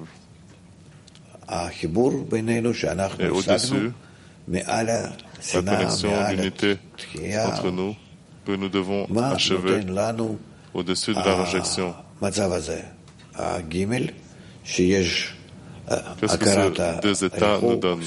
Et au-dessus, la connexion, l'unité entre nous, que nous devons achever au-dessus de la rejection. Qu'est-ce que ces deux états nous donnent?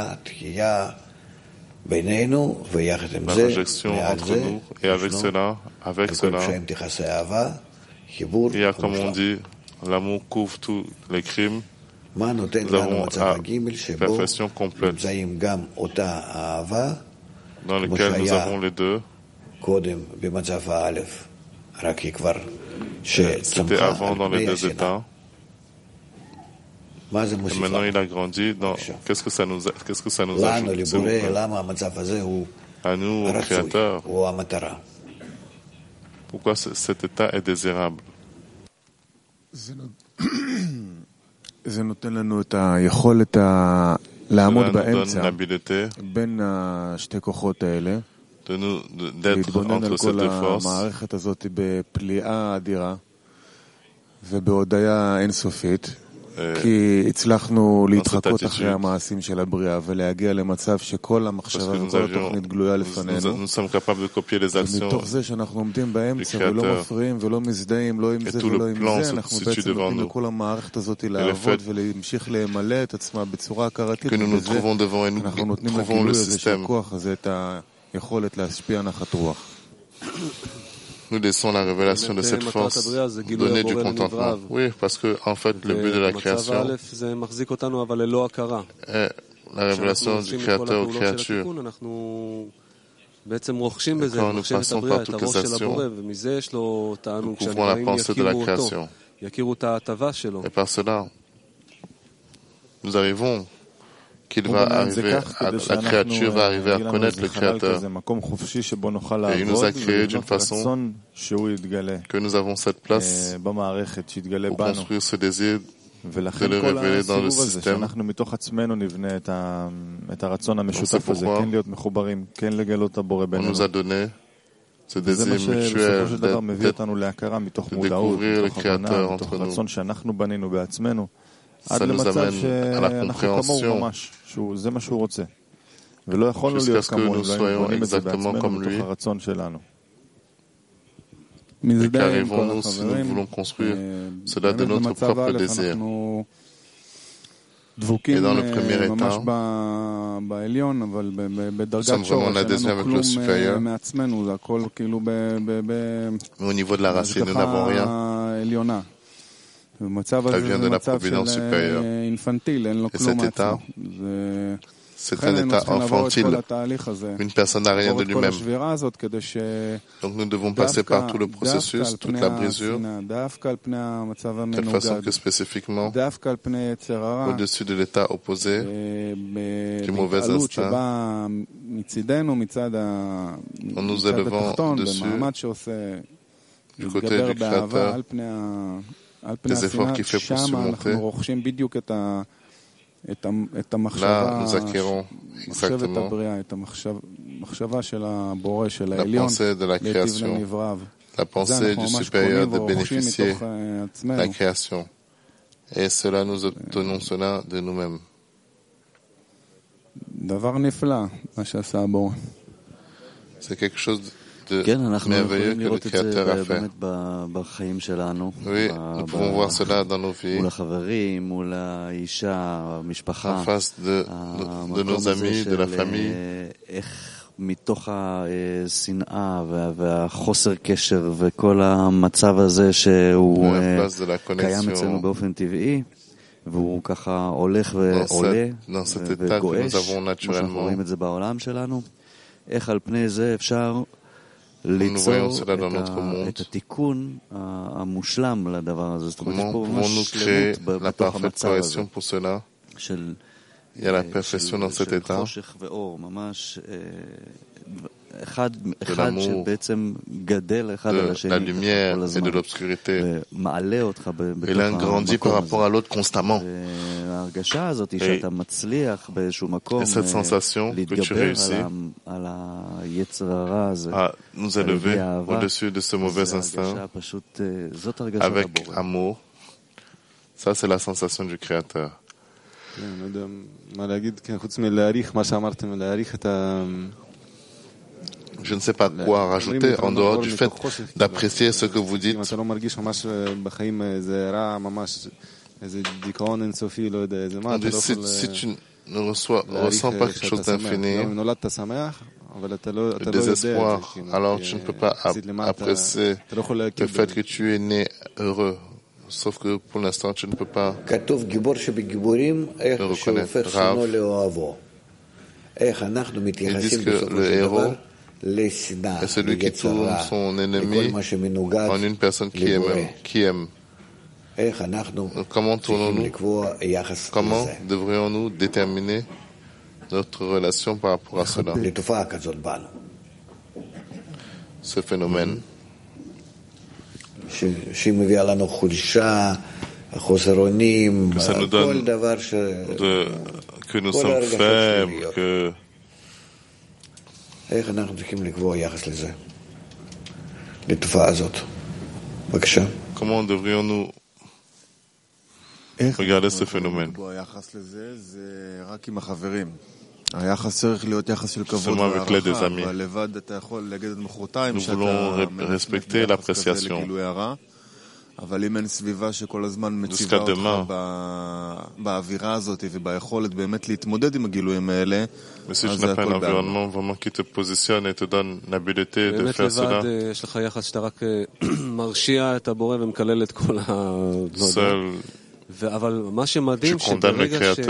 La rejection entre nous, et avec cela, avec cela, il y a, comme on dit, l'amour couvre tous les crimes. Nous avons la perfection complète, dans laquelle nous avons les deux. C'était avant dans les deux états. Et maintenant il a grandi. Dans... Qu'est-ce que ça nous a... Qu'est-ce que ça nous ajoute, s'il vous plaît? À nous, au Créateur. Pourquoi cet état est désirable? זה נותן לנו את היכולת לעמוד באמצע בין שתי כוחות האלה, להתבונן על כל המערכת הזאת בפליאה אדירה ובהודיה אינסופית, כי הצלחנו להתחקות אחרי המעשים של הבריאה ולהגיע למצב שכל המחשבה וכל התוכנית גלויה לפנינו, ומתוך זה שאנחנו עומדים באמצע ולא מפריעים ולא מזדהים לא עם זה ולא עם זה, אנחנו בעצם נותנים לכל המערכת הזאת לעבוד ולהמשיך להמלא את עצמה בצורה הכרתית, ובזה אנחנו נותנים לגילוי הזה של הכוח הזה את היכולת להשפיע נחת רוח. nous laissons la révélation de cette force donner du contentement. Oui, parce que en fait, le but de la création est la révélation du Créateur aux créatures. Et quand nous passons par toutes les actions, nous couvrons la pensée de la création. Et par cela, nous arrivons qu'il va arriver, à, la créature va arriver à connaître le Créateur. Et il nous a créé d'une façon que nous avons cette place pour construire ce désir de le révéler dans le système. C'est pourquoi on nous a donné ce désir mutuel de découvrir le Créateur entre nous. Ça nous amène à la compréhension jusqu'à ce que nous soyons exactement comme lui. Et qu'arrivons-nous si nous voulons construire cela de notre propre désir. Et dans le premier état, nous sommes vraiment en adhésion avec le supérieur. Mais au niveau de la racine, nous n'avons rien. Ça vient de la providence supérieure. Et cet état, c'est un état infantile. Une personne n'a rien de lui-même. Donc nous devons passer par tout le processus, toute la brisure, de telle façon que spécifiquement, au-dessus de l'état opposé, du mauvais instinct, en nous élevant dessus, du côté du Créateur, des efforts qu'il fait pour se monter. Là, nous acquérons exactement la pensée de la création, la pensée du supérieur de bénéficier de la création. Et cela, nous obtenons cela de nous-mêmes. C'est quelque chose de merveilleux que le Créateur a fait. Oui, nous pouvons voir cela dans nos vies, en face de, de, de nos amis, de la famille. מתוך השנאה והחוסר קשר וכל המצב הזה שהוא קיים אצלנו באופן טבעי והוא ככה הולך ועולה וגועש, אנחנו רואים את זה בעולם שלנו, איך על פני זה אפשר ליצור את התיקון המושלם לדבר הזה. זאת אומרת, יש פה ממש שלמות בתוך המצב הזה של חושך ואור, ממש אחד שבעצם גדל אחד על השני כל הזמן ומעלה אותך בתוך המקום הזה. וההרגשה הזאת שאתה מצליח באיזשהו מקום להתגבר על היצר הרע הזה, על ידי האהבה, זו הרגשה פשוט, זאת הרגשת הבורא. Ça, c'est la sensation du Créateur. לא יודע מה להגיד, חוץ מלהעריך מה שאמרתם, להעריך את ה... Je ne sais pas quoi rajouter en dehors du fait d'apprécier ce que vous dites. Si tu ne reçois, ressens pas quelque chose d'infini, le désespoir, alors tu ne peux pas apprécier le fait que tu es né heureux. Sauf que pour l'instant, tu ne peux pas le reconnaître. Rav, ils disent que le héros est celui qui tourne son ennemi en une personne qui aime. Qui aime. Comment tournons-nous? Comment devrions-nous déterminer notre relation par rapport à cela? Ce phénomène que ça nous donne de, que nous sommes faibles, que comment devrions-nous regarder ce phénomène? Seulement avec l'aide des amis. Nous voulons respecter l'appréciation. אבל אם אין סביבה שכל הזמן מציבה אותך באווירה הזאת וביכולת באמת להתמודד עם הגילויים האלה, אז זה הכל בעלמה. באמת לבד יש לך יחס שאתה רק מרשיע את הבורא ומקלל את כל ה... אבל מה שמדהים שברגע ש...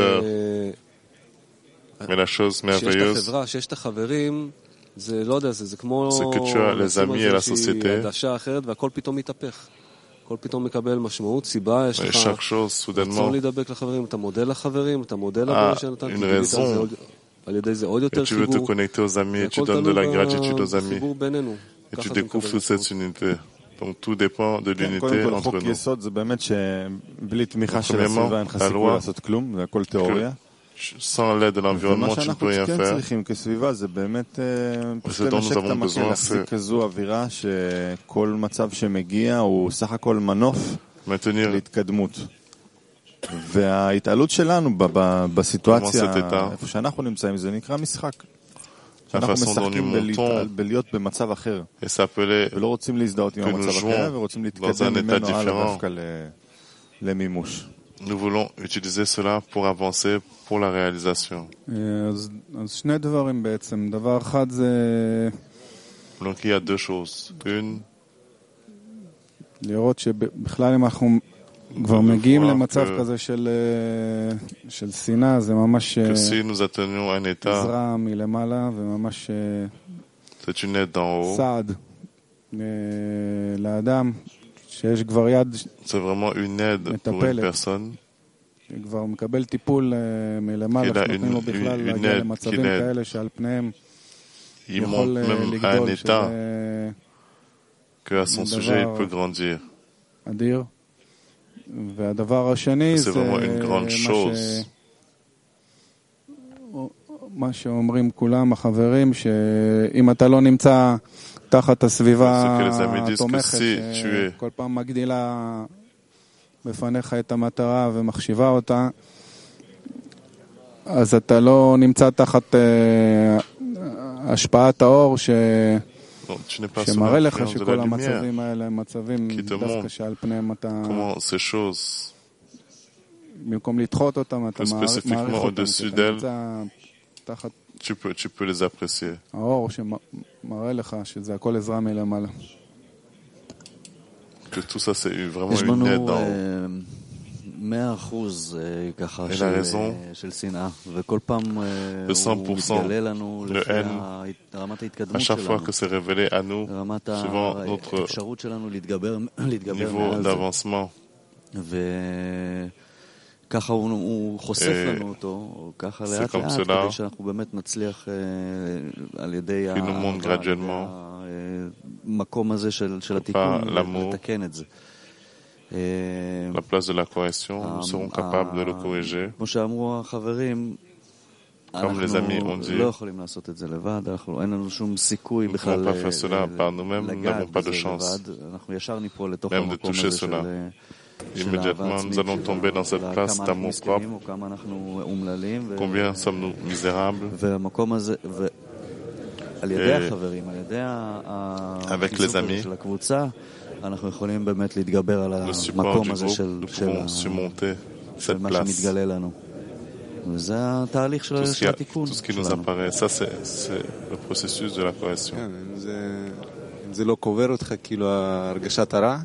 שיש את החברה, שיש את החברים, זה לא יודע, זה כמו... לשים על זה שהיא עדשה אחרת והכל פתאום מתהפך. הכל פתאום מקבל משמעות, סיבה, יש לך רצון להידבק לחברים, אתה מודה לחברים, אתה מודה לבורא שנתן, על ידי זה עוד יותר חיבור, והכל תלוי בחיבור בינינו. Tu découvres cette unité. Donc tout dépend de l'unité entre nous. חוק יסוד זה באמת שבלי תמיכה של הסביבה אין לך סיכוי לעשות כלום, זה הכל תיאוריה. Sans l'aide de l'environnement, tu ne peux rien faire. צריכים כסביבה זה באמת פשוט לנשק את המקל, להחזיק כזו אווירה שכל מצב שמגיע הוא סך הכל מנוף להתקדמות. וההתעלות שלנו בסיטואציה, איפה שאנחנו נמצאים, זה נקרא משחק. שאנחנו משחקים בלהיות במצב אחר. ולא רוצים להזדהות עם המצב אחר, ורוצים להתקדם ממנו הלאה דווקא למימוש. Nous voulons utiliser cela pour avancer pour la réalisation. אז שני דברים בעצם. דבר אחד זה... Donc il y a deux choses. Une... לראות שבכלל אם אנחנו כבר מגיעים למצב כזה של של שנאה, זה ממש עזרה מלמעלה וממש סעד לאדם שיש כבר יד מטפלת, כבר מקבל טיפול מלמעלה, שנותנים לו בכלל להגיע למצבים כאלה שעל פניהם יכול לגדול, שזה דבר אדיר. והדבר השני זה מה שאומרים כולם החברים, שאם אתה לא נמצא תחת הסביבה התומכת שכל פעם מגדילה בפניך את המטרה ומחשיבה אותה, אז אתה לא נמצא תחת השפעת האור ש... שמראה לך שכל המצבים האלה הם מצבים דווקא שעל פניהם אתה במקום לדחות אותם אתה מעריך אותם, אתה נמצא תחת האור שמראה לך שזה הכל עזרה מלמעלה. יש לנו מאה אחוז ככה של שנאה, וכל פעם הוא מתגלה לנו לפי רמת ההתקדמות שלנו, רמת האפשרות שלנו להתגבר מעל זה, וככה הוא חושף לנו אותו, ככה לאט לאט, כדי שאנחנו באמת נצליח על ידי המקום הזה של התיקון לתקן את זה. La place de la correction, nous serons capables de le corriger. Comme les amis ont dit, nous ne pouvons pas faire cela par nous-mêmes, nous n'avons pas de chance. Même de toucher cela. Immédiatement, nous allons tomber dans cette place d'amour propre. Combien sommes-nous misérables? Et avec les amis, אנחנו יכולים באמת להתגבר על המקום הזה של מה שמתגלה לנו. וזה התהליך של התיקון שלנו. אם זה לא קובר אותך, כאילו הרגשת הרע,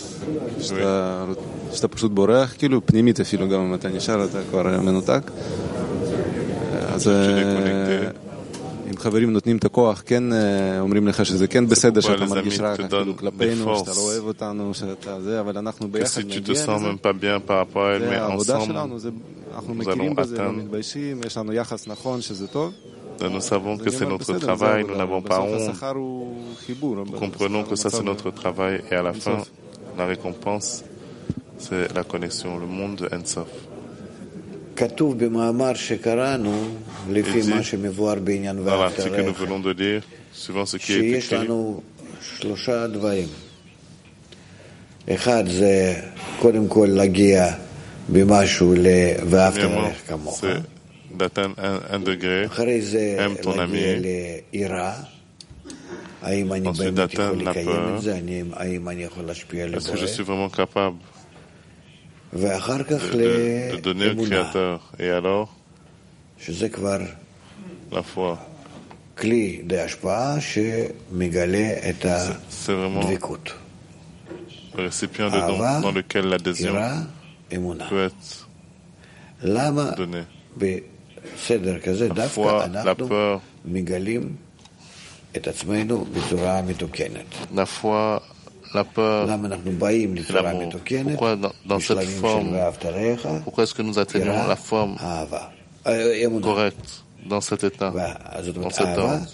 שאתה פשוט בורח, כאילו פנימית אפילו, גם אם אתה נשאר, אתה כבר מנותק. אז... אם חברים נותנים את הכוח, כן אומרים לך שזה כן בסדר שאתה מרגיש רע, כאילו כלפינו, שאתה לא אוהב אותנו, שאתה זה, אבל אנחנו ביחד נגיע לזה. והעבודה שלנו, אנחנו מכירים בזה, לא מתביישים, יש לנו יחס נכון שזה טוב. Nous savons que c'est notre travail, nous n'avons pas honte. Nous comprenons que ça c'est notre travail et à la fin, la récompense, c'est la connexion, le monde de Ensof. כתוב במאמר שקראנו, לפי מה שמבואר בעניין והפטריך, שיש לנו שלושה דברים. אחד זה קודם כל להגיע במשהו ואהבתך כמוך. אחרי זה להגיע ליראה, ensuite d'atteindre la peur. Est-ce que je suis vraiment capable de, de, de donner au Créateur? Et alors, la foi. C'est vraiment le récipient de don dans lequel l'adhésion peut être donnée. La foi, la peur, la foi, la peur et l'amour. Pourquoi dans, dans cette forme, pourquoi est-ce que nous atteignons la forme correcte dans cet état, dans cet ordre,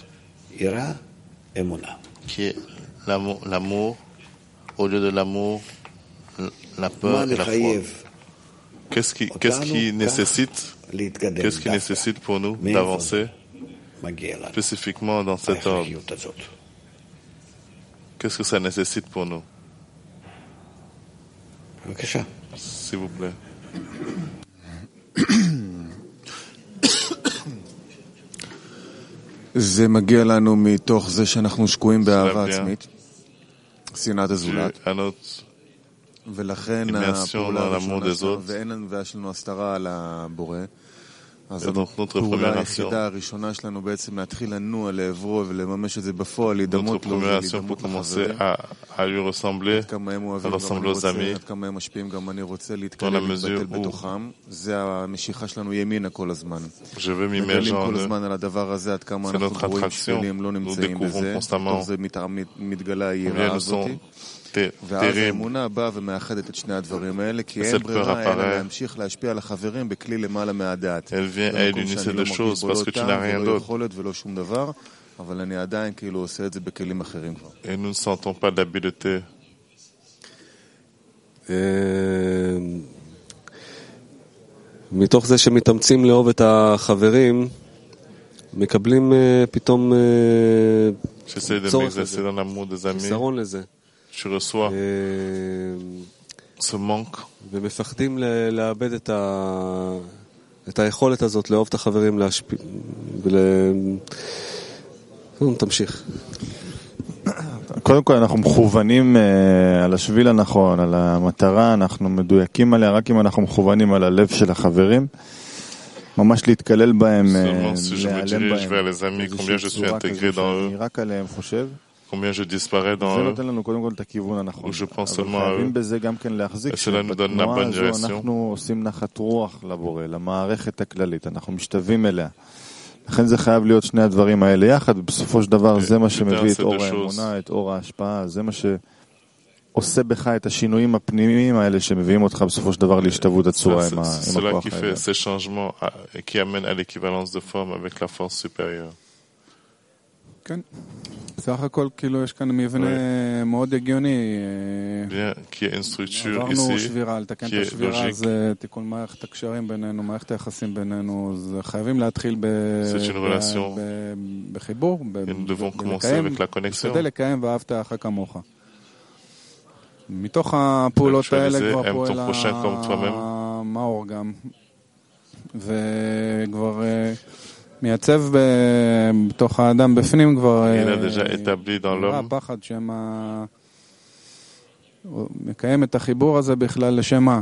qui est l'amour, l'amour, au lieu de l'amour, la peur et la foi. Qu'est-ce qui, qu'est-ce qui nécessite, qu'est-ce qui nécessite pour nous d'avancer spécifiquement dans cet ordre? Qu'est-ce que ça nécessite pour nous? S'il vous plaît. זה מגיע לנו מתוך זה שאנחנו שקועים באהבה עצמית, שנאת הזולת, ולכן הפעולה הראשונה, ויש לנו הסתרה על הבורא, אז הפעולה היחידה הראשונה שלנו בעצם להתחיל לנוע לעברו ולממש את זה בפועל, להידמות לו ולהידמות לחברים, עד כמה הם אוהבים, עד כמה הם משפיעים, גם אני רוצה להתקלל ולהתבטל בתוכם. זה המשיכה שלנו ימינה כל הזמן. מגלים כל הזמן על הדבר הזה, עד כמה אנחנו רואים שפלים לא נמצאים בזה, בתוך זה מתגלה היראה הזאת. ואז האמונה באה ומאחדת את שני הדברים האלה, כי אין ברירה אלא להמשיך להשפיע על החברים בכלי למעלה מהדעת. במקום שאני לא מרגיש בו לא טעם ולא יכולת ולא שום דבר, אבל אני עדיין כאילו עושה את זה בכלים אחרים כבר. Et nous ne sentons pas d'habileté. מתוך זה שמתאמצים לאהוב את החברים, מקבלים פתאום צורך לזה, חיסרון לזה. Je reçois ce manque. ומפחדים לאבד את ה את היכולת הזאת לאהוב את החברים, להשפיע ול... תמשיך. קודם כל אנחנו מכוונים על השביל הנכון, על המטרה, אנחנו מדויקים עליה רק אם אנחנו מכוונים על הלב של החברים, ממש להתקלל בהם, להיעלם בהם, איזושהי צורה כזו שאני רק עליהם חושב. Combien je disparais dans eux, où je pense seulement à eux, et cela nous donne la bonne direction. לכן זה חייב להיות שני הדברים האלה יחד, ובסופו של דבר זה מה שמביא את אור האמונה, את אור ההשפעה, זה מה שעושה בך את השינויים הפנימיים האלה שמביאים אותך בסופו של דבר להשתוות הצורה עם הכוח האלה. C'est ces changements qui amènent à l'équivalence de forme avec la force supérieure. כן. בסך הכל כאילו יש כאן מבנה מאוד הגיוני. עברנו שבירה, לתקן את השבירה, זה תיקון מערכת הקשרים בינינו, מערכת היחסים בינינו, אז חייבים להתחיל בחיבור, להשתדל לקיים ואהבת לך כמוך. מתוך הפעולות האלה כבר פועל המאור גם, וכבר מייצב בתוך האדם בפנים כבר הפחד שמה מקיים את החיבור הזה בכלל לשם מה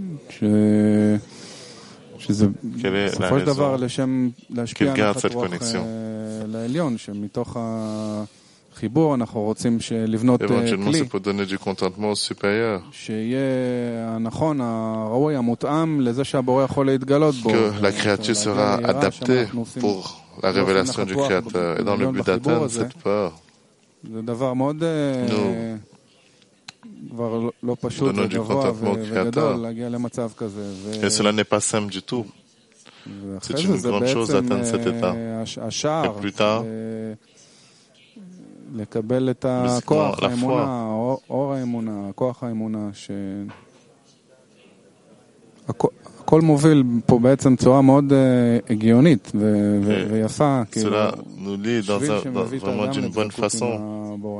שזה בסופו של דבר לשם להשפיע נחת רוח לעליון, שמתוך החיבור אנחנו רוצים לבנות כלי שיהיה הנכון, הראוי, המותאם לזה שהבורא יכול להתגלות בו, la créature sera adaptée pour la révélation du Créateur, et dans le but d'atteindre cette peur זה דבר מאוד כבר לא פשוט וגבוה וגדול להגיע למצב כזה, et cela n'est pas simple du tout. C'est une grande chose d'atteindre cet état, et plus tard לקבל את הכוח האמונה, אור האמונה, כוח האמונה, ש... הכל מוביל פה בעצם צורה מאוד הגיונית ויפה, כאילו, שביל שמביא את האדם לדבקות עם הבורא.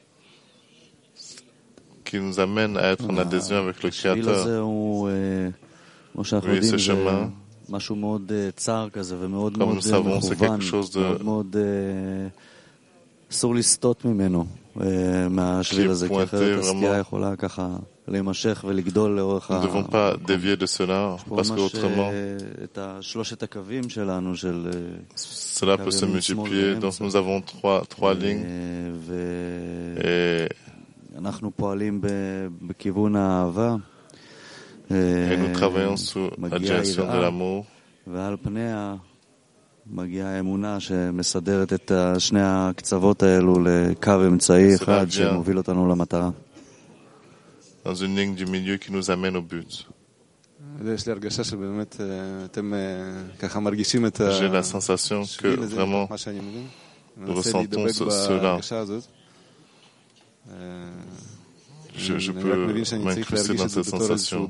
qui nous amène à être en adhésion avec le השביל הזה הוא, כמו שאנחנו יודעים, זה משהו מאוד צר כזה ומאוד מאוד מכוון, מאוד מאוד אסור לסטות ממנו, מהשביל הזה, כי אחרת הסקייה יכולה ככה להימשך ולגדול לאורך ה... Nous ne devons pas dévier de cela, parce que autrement, את שלושת הקווים שלנו של... Cela peut se multiplier, donc nous avons trois, trois lignes. Et אנחנו פועלים בכיוון האהבה. Et nous travaillons sous la direction de l'amour. ועל פניה מגיעה האמונה שמסדרת את שני הקצוות האלו לקו אמצעי אחד שמוביל אותנו למטרה. Dans une ligne du milieu qui nous amène au but. יש לי הרגשה שבאמת אתם ככה מרגישים את J'ai la sensation que vraiment nous ressentons cela. Je, je peux m'incruster dans cette sensation.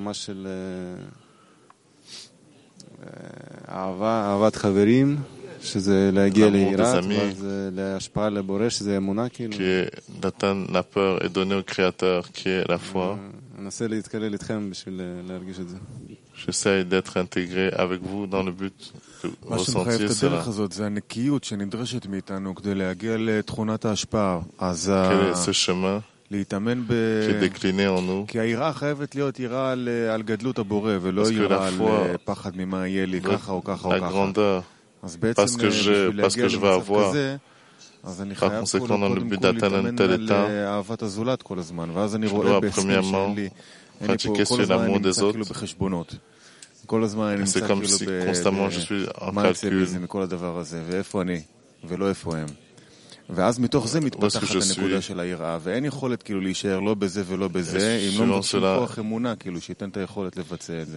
אהבת חברים, שזה להגיע ליראת, וזה להשפעה לבורא, שזה אמונה כאילו. d'atteindre la peur et donner au Créateur qui est la foi. ננסה להתקלל איתכם בשביל להרגיש את זה. J'essaie d'être intégré avec vous dans le but de ressentir cela. מה שמחייב את הדרך הזאת זה הנקיות שנדרשת מאיתנו כדי להגיע לתכונת ההשפעה. אז להתאמן ב... כי היראה חייבת להיות יראה על גדלות הבורא ולא יראה על פחד ממה יהיה לי ככה או ככה או ככה. אז בעצם בשביל להגיע למצב כזה אז אני חייב קודם כל להתאמן על אהבת הזולת כל הזמן ואז אני רואה בעצמי שאין לי אני פה כל הזמן אני נמצא כאילו בחשבונות כל הזמן אני נמצא כאילו במה יצא מזה מכל הדבר הזה ואיפה אני ולא איפה הם ואז מתוך זה מתפתחת הנקודה של היראה ואין יכולת כאילו להישאר לא בזה ולא בזה אם לא מבקשים כוח אמונה כאילו שייתן את היכולת לבצע את זה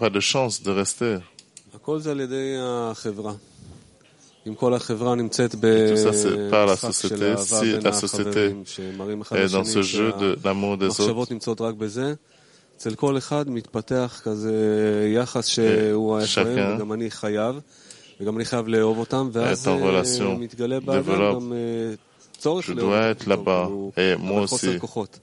הכל זה על ידי החברה אם כל החברה נמצאת במשחק של אהבה בין החברים שמראים אחד לשני שהמחשבות נמצאות רק בזה אצל כל אחד מתפתח כזה יחס שהוא היחרם וגם אני חייב וגם אני חייב לאהוב אותם ואז מתגלה באדם גם צורך לאהוב אותם וחוסר כוחות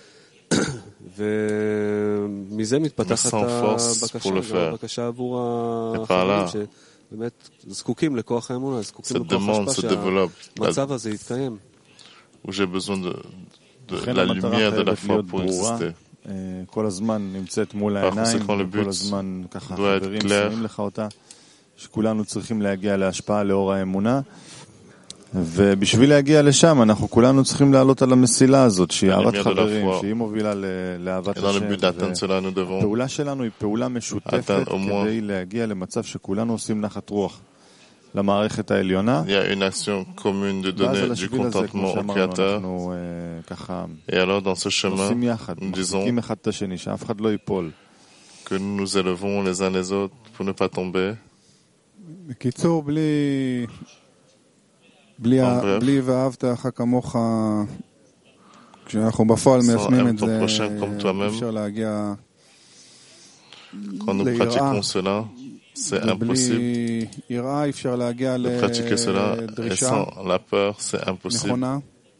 ומזה מתפתחת הבקשה הבקשה עבור החברים באמת זקוקים לכוח האמונה, זקוקים לכוח השפעה שהמצב הזה יתקיים. לכן המטרה חייבת להיות ברורה, כל הזמן נמצאת מול העיניים, כל הזמן ככה חברים שמים לך אותה, שכולנו צריכים להגיע להשפעה לאור האמונה, ובשביל להגיע לשם אנחנו כולנו צריכים לעלות על המסילה הזאת שהיא אהבת חברים, שהיא מובילה לאהבת השם. הפעולה שלנו היא פעולה משותפת כדי להגיע למצב שכולנו עושים נחת רוח למערכת העליונה. ואז על השביל הזה, כמו שאמרנו, אנחנו ככה עושים יחד, מחזיקים אחד את השני, שאף אחד לא ייפול. בקיצור, בלי... בלי, בלי ואהבת לך כמוך, כשאנחנו בפועל מיישמים את זה, אפשר להגיע ליראה. ובלי יראה אפשר להגיע לדרישה נכונה.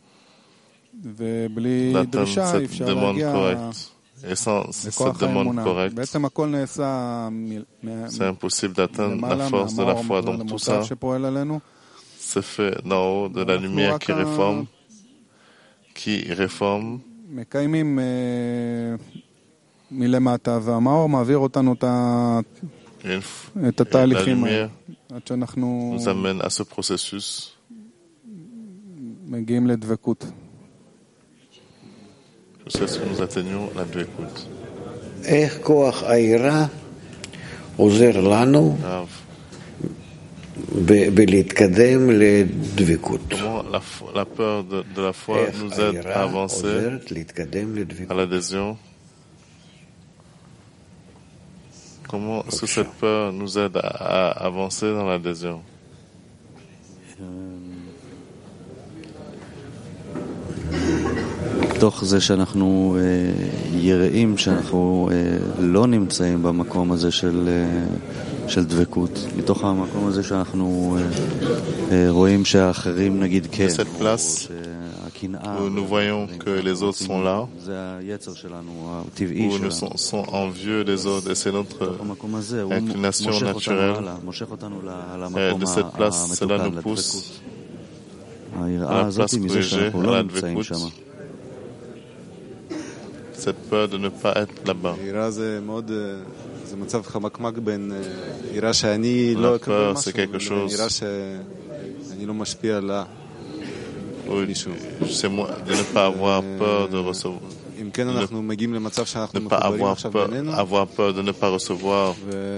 ובלי דרישה אפשר להגיע לכוח האמונה. בעצם הכל נעשה למעלה, מהמאור המוסר שפועל עלינו. Se fait d'en haut de la lumière qui réforme, qui réforme. מקיימים מלמטה והמאור מעביר אותנו את התהליכים עד שאנחנו מגיעים לדבקות. איך כוח היראה עוזר לנו בלהתקדם לדבקות. La peur de, de la foi nous aide à avancer à l'adhésion. Comment est-ce que cette peur nous aide à, à avancer dans l'adhésion? מתוך זה שאנחנו יראים שאנחנו לא נמצאים במקום הזה של של דבקות, מתוך המקום הזה שאנחנו רואים שהאחרים נגיד כן, או שהקנאה, nous voyons que les autres sont là, זה היצר שלנו, הטבעי שלנו, nous sont envieux des autres, et c'est notre inclination naturelle, מושך אותנו et de cette place, cela nous pousse היראה הזאת מזה שאנחנו לא נמצאים שם. Cette peur de ne pas être là-bas. היראה זה מאוד, זה מצב חמקמק בין היראה שאני לא אקבל משהו, לבין היראה שאני לא משפיע על מישהו. C'est moi de ne pas avoir peur de recevoir. אם כן אנחנו מגיעים למצב שאנחנו מחוברים עכשיו בינינו. avoir peur de ne pas recevoir.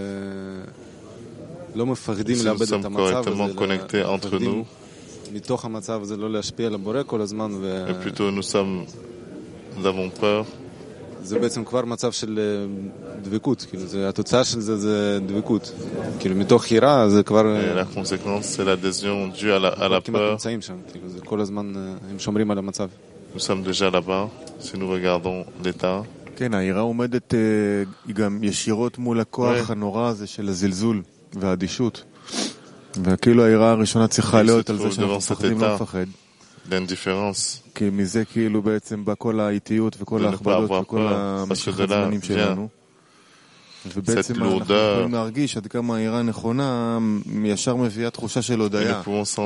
לא מפחדים לאבד את המצב הזה, מפחדים מתוך המצב הזה לא להשפיע על הבורא כל הזמן. plutôt nous sommes, nous avons peur. זה בעצם כבר מצב של דבקות, כאילו זה התוצאה של זה זה דבקות, כאילו מתוך חירה זה כבר. La conséquence c'est l'adhésion due à la à la peur. נמצאים שם, כאילו זה כל הזמן הם שומרים על המצב. Nous sommes déjà là-bas, si nous regardons l'état. כן, העירה עומדת היא גם ישירות מול הכוח הנורא הזה של הזלזול והאדישות. וכאילו העירה הראשונה צריכה להיות על זה שאנחנו מפחדים לא לפחד. כי מזה כאילו בעצם בא כל האיטיות וכל ההכבדות וכל המשך הזמנים שלנו. ובעצם אנחנו יכולים להרגיש עד כמה העירה נכונה, ישר מביאה תחושה של הודיה.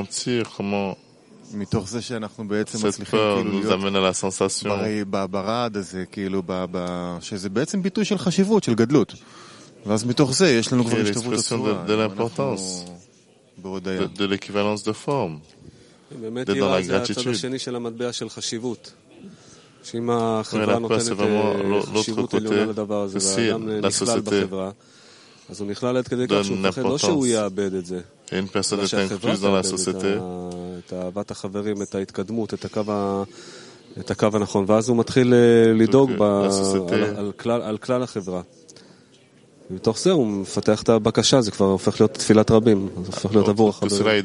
מתוך זה שאנחנו בעצם מצליחים כאילו להיות ברעד הזה, כאילו שזה בעצם ביטוי של חשיבות, של גדלות. ואז מתוך זה יש לנו כבר השתוות הצורה. de l'équivalence de forme. באמת יראה זה הצד השני של המטבע של חשיבות. שאם החברה נותנת חשיבות עליונה לדבר הזה, והאדם נכלל בחברה, אז הוא נכלל עד כדי כך שהוא מפחד, לא שהוא יאבד את זה. אלא שהחברה תאבד את אהבת החברים, את ההתקדמות, את הקו הנכון, ואז הוא מתחיל לדאוג על כלל החברה. ומתוך זה הוא מפתח את הבקשה, זה כבר הופך להיות תפילת רבים, זה הופך להיות עבור החברים.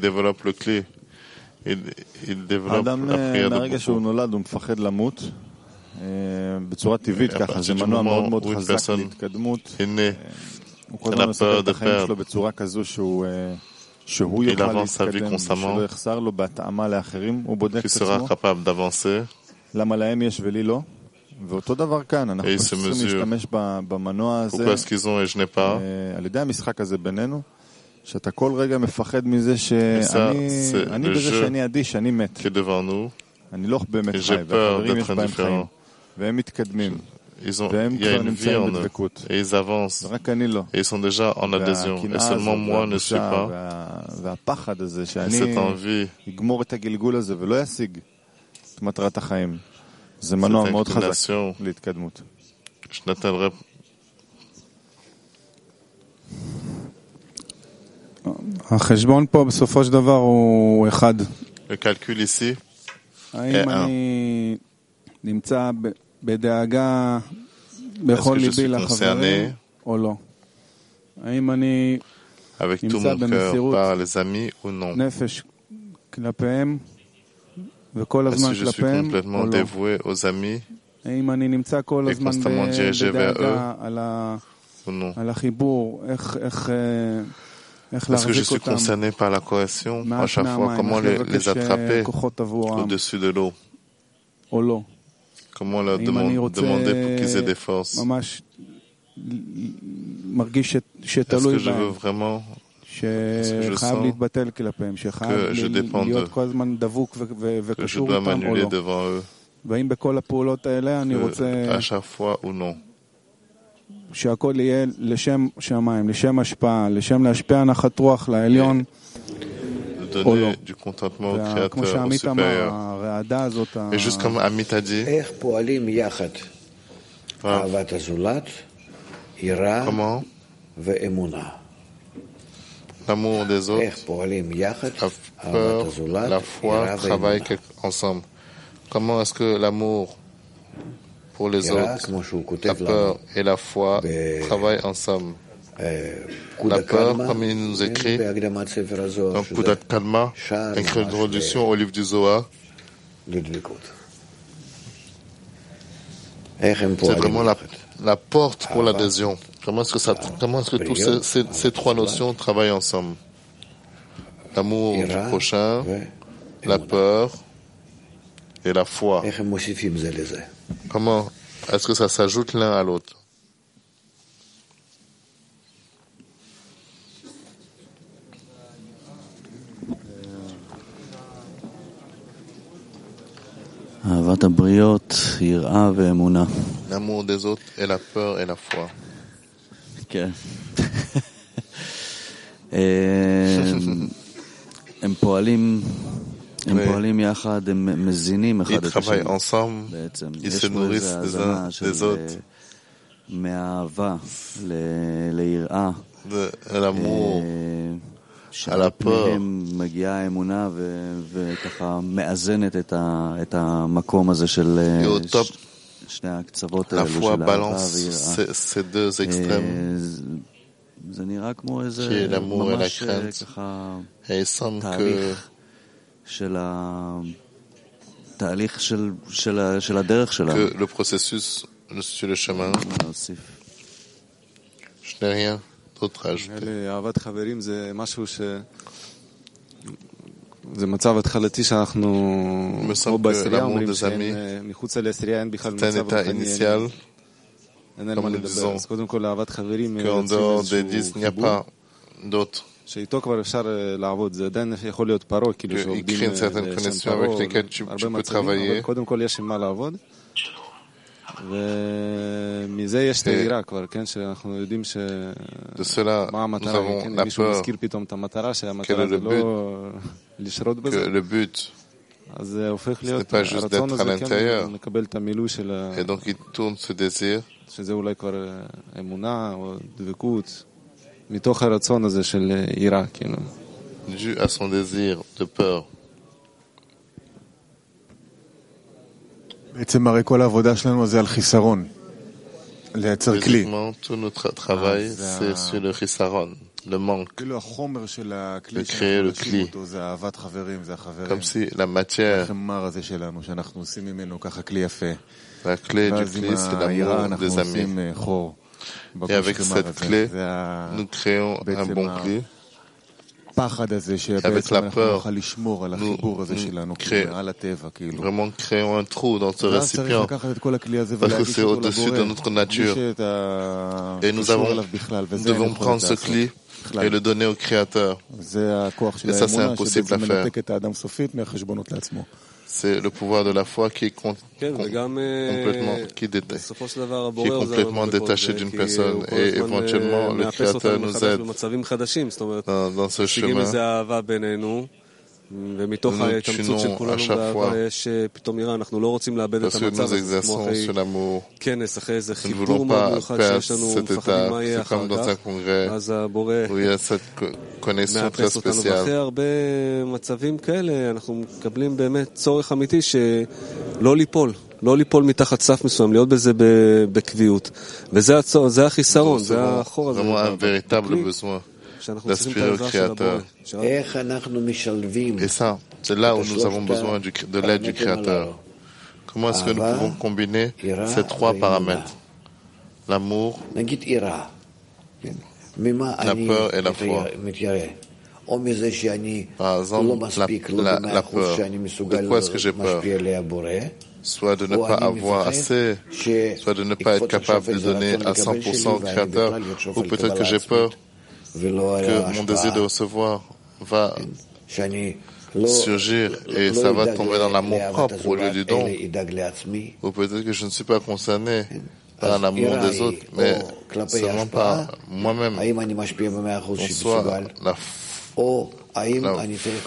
האדם מהרגע שהוא נולד הוא מפחד למות בצורה טבעית ככה, זה מנוע מאוד מאוד חזק להתקדמות. הוא כל הזמן מספר את החיים שלו בצורה כזו שהוא יוכל להתקדם, שלא יחסר לו בהתאמה לאחרים, הוא בודק את עצמו למה להם יש ולי לא. ואותו דבר כאן, אנחנו צריכים להשתמש במנוע הזה על ידי המשחק הזה בינינו, שאתה כל רגע מפחד מזה שאני בזה שאני אדיש, אני מת. אני לא באמת חי, והחברים יש בהם חיים, והם מתקדמים, והם כבר נמצאים בדבקות, ורק אני לא. והקנאה הזאת, והפחד הזה, שאני אגמור את הגלגול הזה ולא ישיג את מטרת החיים. זה מנוע מאוד חזק להתקדמות. החשבון פה בסופו של דבר הוא אחד. האם אני נמצא בדאגה בכל ליבי לחברים או לא? האם אני נמצא במסירות נפש כלפיהם וכל הזמן כלפיהם או לא? האם אני נמצא כל הזמן בדאגה על החיבור, איך Est-ce que je suis concerné par la cohésion à chaque fois? Comment les, les attraper au-dessus de l'eau? Comment leur demander, demander pour qu'ils aient des forces? Est-ce que je veux vraiment Est-ce que je sens que je dépends d'eux, que je dois m'annuler devant eux, à chaque fois ou non? שהכל יהיה לשם שמיים, לשם השפעה, לשם להשפיע נחת רוח לעליון או לא. וכמו שעמית אמר, הרעדה הזאת, איך פועלים יחד אהבת הזולת, יראה ואמונה. איך פועלים יחד אהבת הזולת, יראה ואמונה. Comment est-ce que l'amour pour les autres, la peur et la foi travaillent ensemble? La peur, comme il nous écrit dans Kudat Kalma, écrit l'introduction au livre du Zohar, c'est vraiment la, la porte pour l'adhésion. Comment est-ce que ça, comment est-ce que tous ces, ces, ces trois notions travaillent ensemble? L'amour du prochain, la peur et la foi. Comment est-ce que ça s'ajoute l'un à l'autre? את הבריות, יראה ואמונה. L'amour des autres et la peur et la foi. כן. הם פועלים, הם פועלים יחד, הם מזינים אחד את השני. בעצם. יש פה איזו הזנה של מאהבה ליראה. שעל פניהם מגיעה האמונה וככה מאזנת את המקום הזה של שני הקצוות האלו של האהבה ויראה. זה נראה כמו איזה ממש ככה תהליך של התהליך של הדרך שלנו. Le processus sur le chemin. Je n'ai rien d'autre à ajouter. אהבת חברים זה משהו ש... זה מצב התחלתי שאנחנו כמו בעשירייה אומרים שמחוץ לעשירייה אין בכלל מצב רוחני, אין על מה לדבר. אז קודם כל אהבת חברים שאיתו כבר אפשר לעבוד, זה עדיין יכול להיות פרו, כאילו שעובדים שם פרו, הרבה מצבים, אבל קודם כל יש עם מה לעבוד. ומזה יש תהירה כבר, כן, שאנחנו יודעים מה המטרה, כן, מישהו מזכיר פתאום את המטרה, שהמטרה זה לא לשרות בזה, אז זה הופך להיות, הרצון הזה כן מקבל את המילוי של שזה אולי כבר אמונה או דבקות, מתוך הרצון הזה של יראה, כאילו. Dû à son désir de peur. בעצם הרי כל העבודה שלנו זה על חיסרון, לייצר כלי. tout notre travail c'est sur le חיסרון, le manque. כאילו החומר של הכלי שאנחנו עושים אותו זה אהבת חברים, זה החברים. comme si la matière, החמר הזה שלנו שאנחנו עושים ממנו ככה כלי יפה. la clé du clé c'est l'amour des amis. חור. Et avec cette clé, nous créons un bon clé. Avec la peur, nous créons, vraiment créons un trou dans ce récipient, parce que c'est au-dessus de notre nature. Et nous, avons, nous devons prendre ce clé et le donner au Créateur. Et ça, c'est impossible à faire. C'est le pouvoir de la foi qui est complètement, qui détache, qui est complètement détaché d'une personne, et éventuellement le Créateur nous aide dans, dans ce chemin. Nous tunons à chaque fois parce que nous exerçons sur l'amour. Nous ne voulons pas perdre cet état. C'est comme dans un congrès où il y a cette connexion très spéciale. לא ליפול מתחת סף מסוים, להיות בזה בקביעות. וזה החיסרון, זה החור הזה. vraiment un véritable besoin d'aspirer au Créateur. Et ça, c'est là où nous avons besoin du, de l'aide du Créateur. Comment est-ce que nous pouvons combiner ces trois paramètres? L'amour, la peur et la foi. Par exemple, la, la, la peur. De quoi est-ce que j'ai peur? Soit de ne pas avoir assez, soit de ne pas être capable de donner à cent pour cent au Créateur, ou peut-être que j'ai peur que mon désir de recevoir va surgir et ça va tomber dans l'amour propre au lieu du don. Ou peut-être que je ne suis pas concerné par l'amour des autres, mais seulement par moi-même. Donc soit la, la,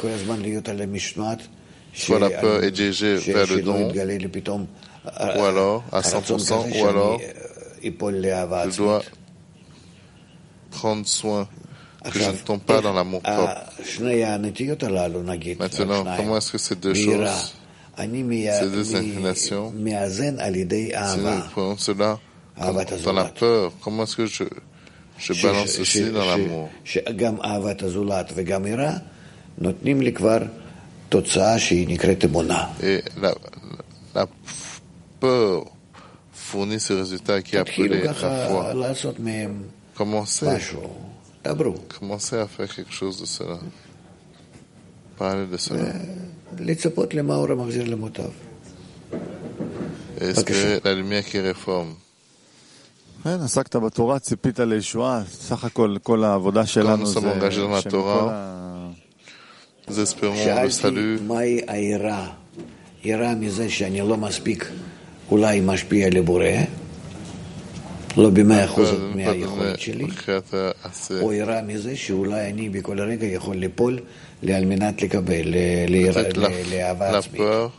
soit la peur est dirigée vers le don, ou alors à cent pour cent, ou alors je dois prendre soin que je ne tombe pas dans l'amour propre. Maintenant, comment est-ce que ces deux choses, ces deux inclinations, si nous prenons cela dans la peur, comment est-ce que je, je balance aussi dans l'amour? Et la, la peur fournit ce résultat qui est appelé la foi. Commencez, commencez à faire quelque chose de cela. Parlez de cela. Espérez la lumière qui réforme. כן, עסקת בתורה, ציפית לישועה, סך הכל, כל העבודה שלנו זה Nous espérons le salut. יראה מזה שאני לא מספיק אולי משפיע לבורא, לא במאה אחוז מהיכולת שלי, או יראה מזה שאולי אני בכל רגע יכול ליפול על מנת לקבל, לאהבה עצמית.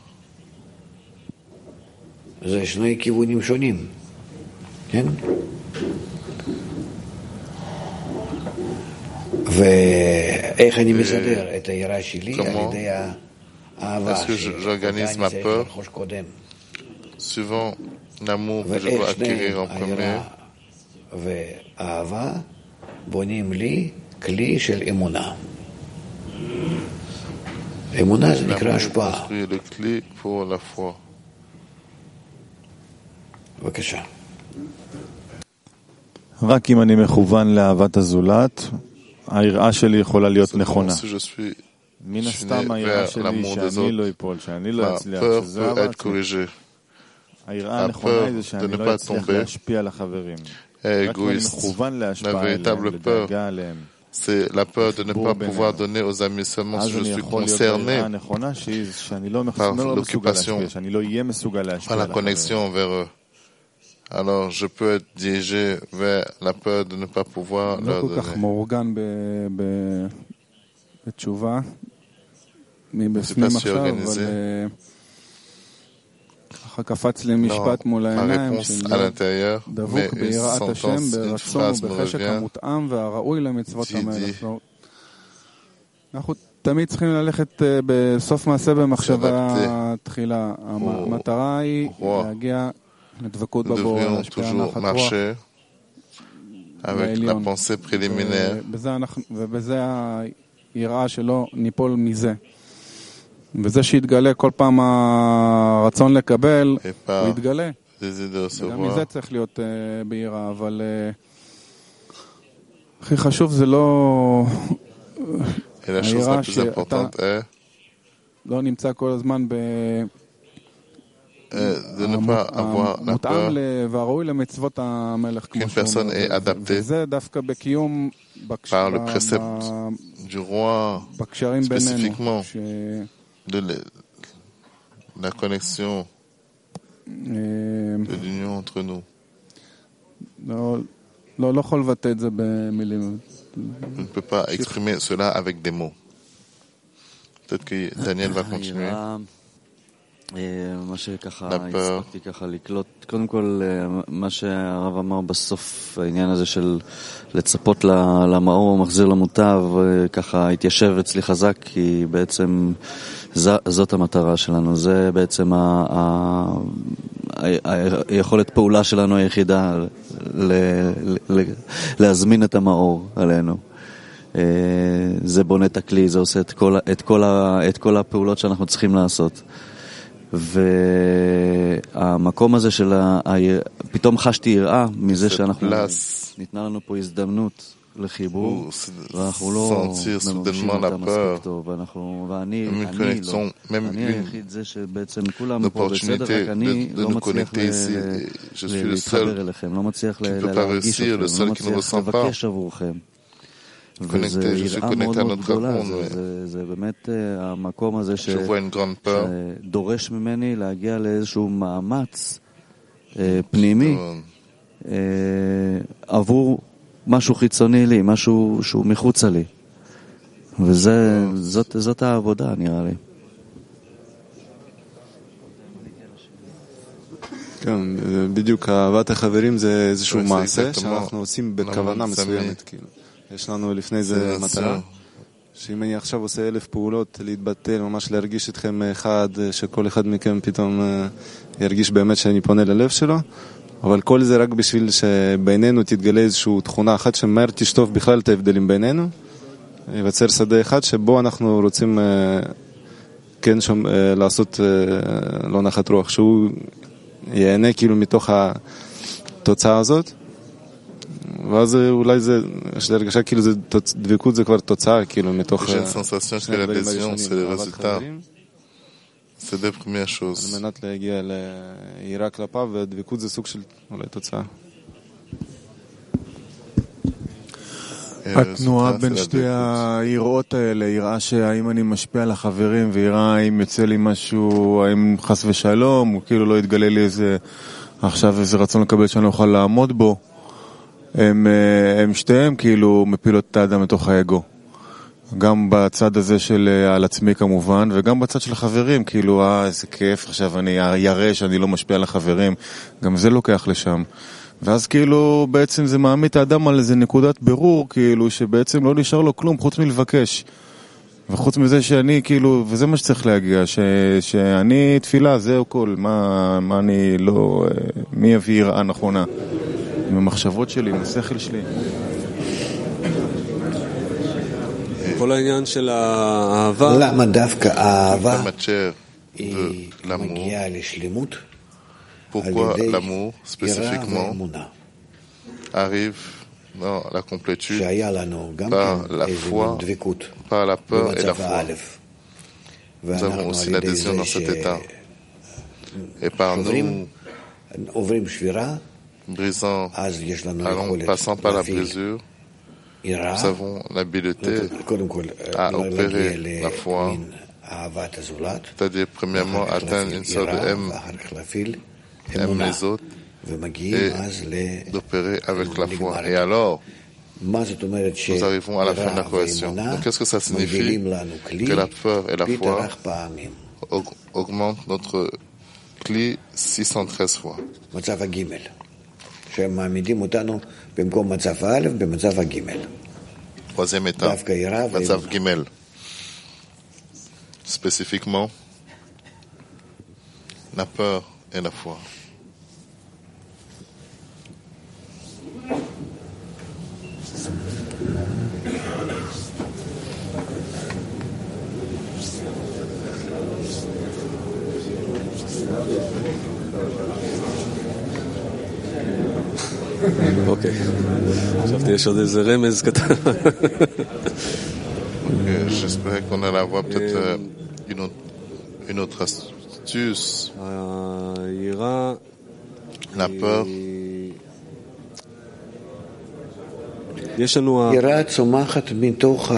זה שני כיוונים שונים, כן? ואיך אני מסדר את היראה שלי על ידי האהבה שאני צריך לרכוש קודם. Suivant l'amour que je dois acquérir en premier, והאהבה בונים לי כלי של אמונה. אמונה זה נקרא השפעה. בבקשה. רק אם אני מכוון לאהבת הזולת, היראה שלי יכולה להיות נכונה. מן הסתם היראה שלי שאני לא אפול, שאני לא אצליח, שזה אהבת שלי. היראה הנכונה היא זה שאני לא אצליח להשפיע על החברים. רק אם אני מכוון להשפעה אליהם, לדאגה עליהם. C'est la peur de ne pas pouvoir donner aux amis seulement si je suis concerné par l'occupation, par la connexion vers eux. Alors je peux être dirigé vers la peur de ne pas pouvoir leur donner. C'est pas si organisé. קפץ לי משפט מול העיניים של דבוק ביראת השם, ברצון ובחשק המותאם והראוי למצוות המלך. אנחנו תמיד צריכים ללכת בסוף מעשה במחשבה תחילה. המטרה היא להגיע לדבקות בבורא, להשפיע נחת רוח לעליון. ובזה היראה שלא ניפול מזה. וזה שיתגלה כל פעם הרצון לקבל, הוא יתגלה. גם מזה צריך להיות ביראה, אבל הכי חשוב זה לא היראה שאתה לא נמצא כל הזמן מותאם והראוי למצוות המלך כמו שהוא אומר. וזה דווקא בקיום בקשרים בינינו. de la connexion, de l'union entre nous. לא, לא, לא יכול לבטא את זה במילים. On ne peut pas exprimer cela avec des mots. Peut-être que Daniel va continuer. מה שככה הספקתי ככה לקלוט, קודם כל מה שהרב אמר בסוף, העניין הזה של לצפות למאור מחזיר למוטב, ככה התיישב אצלי חזק, כי בעצם זאת המטרה שלנו, זה בעצם היכולת פעולה שלנו היחידה להזמין את המאור עלינו. זה בונה את הכלי, זה עושה את כל הפעולות שאנחנו צריכים לעשות. והמקום הזה של פתאום חשתי יראה מזה שאנחנו ניתנה לנו פה הזדמנות לחיבור, ואנחנו לא מממשים אותה מספיק טוב, ואני לא, אני היחיד זה שבעצם כולם פה בסדר, רק אני לא מצליח להתחבר אליכם, לא מצליח להרגיש אתכם, לא מצליח לבקש עבורכם. וזה יראה מאוד מאוד גדולה, זה באמת המקום הזה שדורש ממני להגיע לאיזשהו מאמץ פנימי עבור משהו חיצוני לי, משהו שהוא מחוצה לי. וזאת העבודה, נראה לי. כן, בדיוק אהבת החברים זה איזשהו מעשה שאנחנו עושים בכוונה מסוימת, כאילו. יש לנו לפני זה מטרה, שאם אני עכשיו עושה אלף פעולות, להתבטל, ממש להרגיש אתכם אחד, שכל אחד מכם פתאום ירגיש באמת שאני פונה ללב שלו, אבל כל זה רק בשביל שבינינו תתגלה איזושהי תכונה אחת שמהר תשטוף בכלל את ההבדלים בינינו, ייווצר שדה אחד שבו אנחנו רוצים כן שום, לעשות לא נחת רוח, שהוא ייהנה כאילו מתוך התוצאה הזאת, ואז אולי זה, יש לי הרגשה כאילו דבקות זה כבר תוצאה, כאילו מתוך שני הדברים הראשונים, אהבת חברים. על מנת להגיע ליראה כלפיו, ודבקות זה סוג של אולי תוצאה. התנועה בין שתי היראות האלה, יראה שהאם אני משפיע על החברים, ויראה האם יוצא לי משהו, האם חס ושלום, הוא כאילו לא יתגלה לי איזה, עכשיו איזה רצון לקבל שאני לא אוכל לעמוד בו, הם, הם שתיהם כאילו מפילות את האדם לתוך האגו. גם בצד הזה של על עצמי כמובן, וגם בצד של החברים, כאילו, אה, איזה כיף, עכשיו אני ירא שאני לא משפיע על החברים, גם זה לוקח לשם. ואז כאילו בעצם זה מעמיד את האדם על איזה נקודת בירור, כאילו שבעצם לא נשאר לו כלום חוץ מלבקש. וחוץ מזה שאני כאילו, וזה מה שצריך להגיע, ש, שאני תפילה, זהו כל, מה, מה אני לא, מי יביא יראה נכונה? עם המחשבות שלי, עם השכל שלי. כל העניין של האהבה. למה דווקא האהבה היא מגיעה לשלימות? Pourquoi l'amour, spécifiquement, arrive dans la complétude par la foi, par la peur et la foi. Nous avons aussi l'adhésion dans cet état. Et par nous, brisant, allons, passant par la brisure, nous avons l'habileté à opérer la foi, c'est-à-dire premièrement atteindre une sorte de M, aime les autres et d'opérer avec la foi. Et alors, nous arrivons à la fin de la correction. Donc, qu'est-ce que ça signifie? Que la peur et la foi augmentent notre cli six cent treize fois. Troisième étape, Matzav Gimel. Spécifiquement, la peur et la foi. אוקיי, חשבתי יש עוד איזה רמז קטן. J'espérais qu'on allait avoir peut-être euh, une, autre, une autre astuce. La peur. יראה צומחת מתוך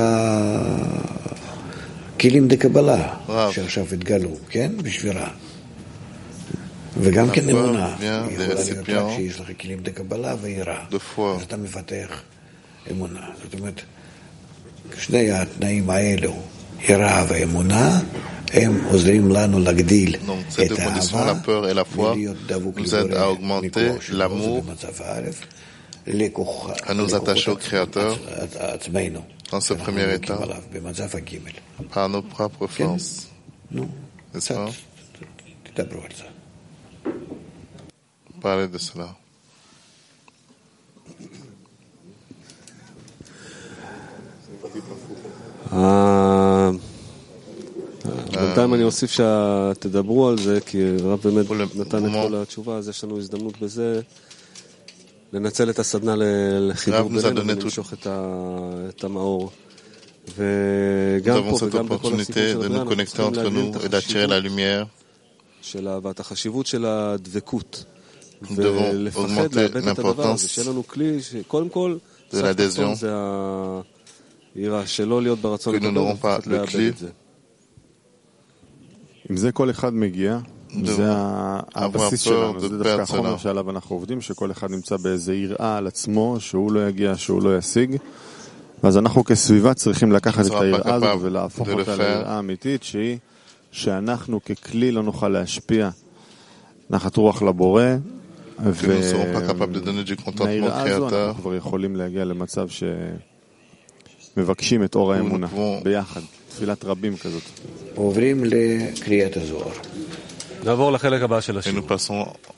הכלים דקבלה שעכשיו התגלו, כן? בשבירה. וגם כן אמונה. יכולה להיות רק שיש לך כלים דקבלה ויראה. אז אתה מפתח אמונה. זאת אומרת, שני התנאים האלו, יראה ואמונה, הם עוזרים לנו להגדיל את האהבה ולהיות דבוק לבורא מכוח שלו במצב האלף, à nous attacher au Créateur dans ce premier état par nos propres forces. N'est-ce pas? Parlez de cela. בינתיים אני אוסיף שתדברו על זה, כי רב באמת נתן את כל התשובה, אז יש לנו הזדמנות בזה לנצל את הסדנה לחיבור בינינו ולמשוך את המאור. וגם פה וגם בכל הסיפור של הדרן, אנחנו צריכים להבין את החשיבות של ואת החשיבות של הדבקות. ולפחד לאבד את הדבר הזה, שיהיה לנו כלי שקודם כל, סך זה היראה שלא להיות ברצון לקבל, לפחד לאבד את זה. אם זה כל אחד מגיע, זה הבסיס שלנו, זה דווקא החומר שעליו אנחנו עובדים, שכל אחד נמצא באיזה יראה על עצמו, שהוא לא יגיע, שהוא לא ישיג, ואז אנחנו כסביבה צריכים לקחת את היראה הזו ולהפוך אותה ליראה האמיתית, שהיא שאנחנו ככלי לא נוכל להשפיע נחת רוח לבורא, ומהיראה הזו אנחנו כבר יכולים להגיע למצב שמבקשים את אור האמונה ביחד, תפילת רבים כזאת. עוברים לקריאת הזוהר. נעבור לחלק הבא של השיעור.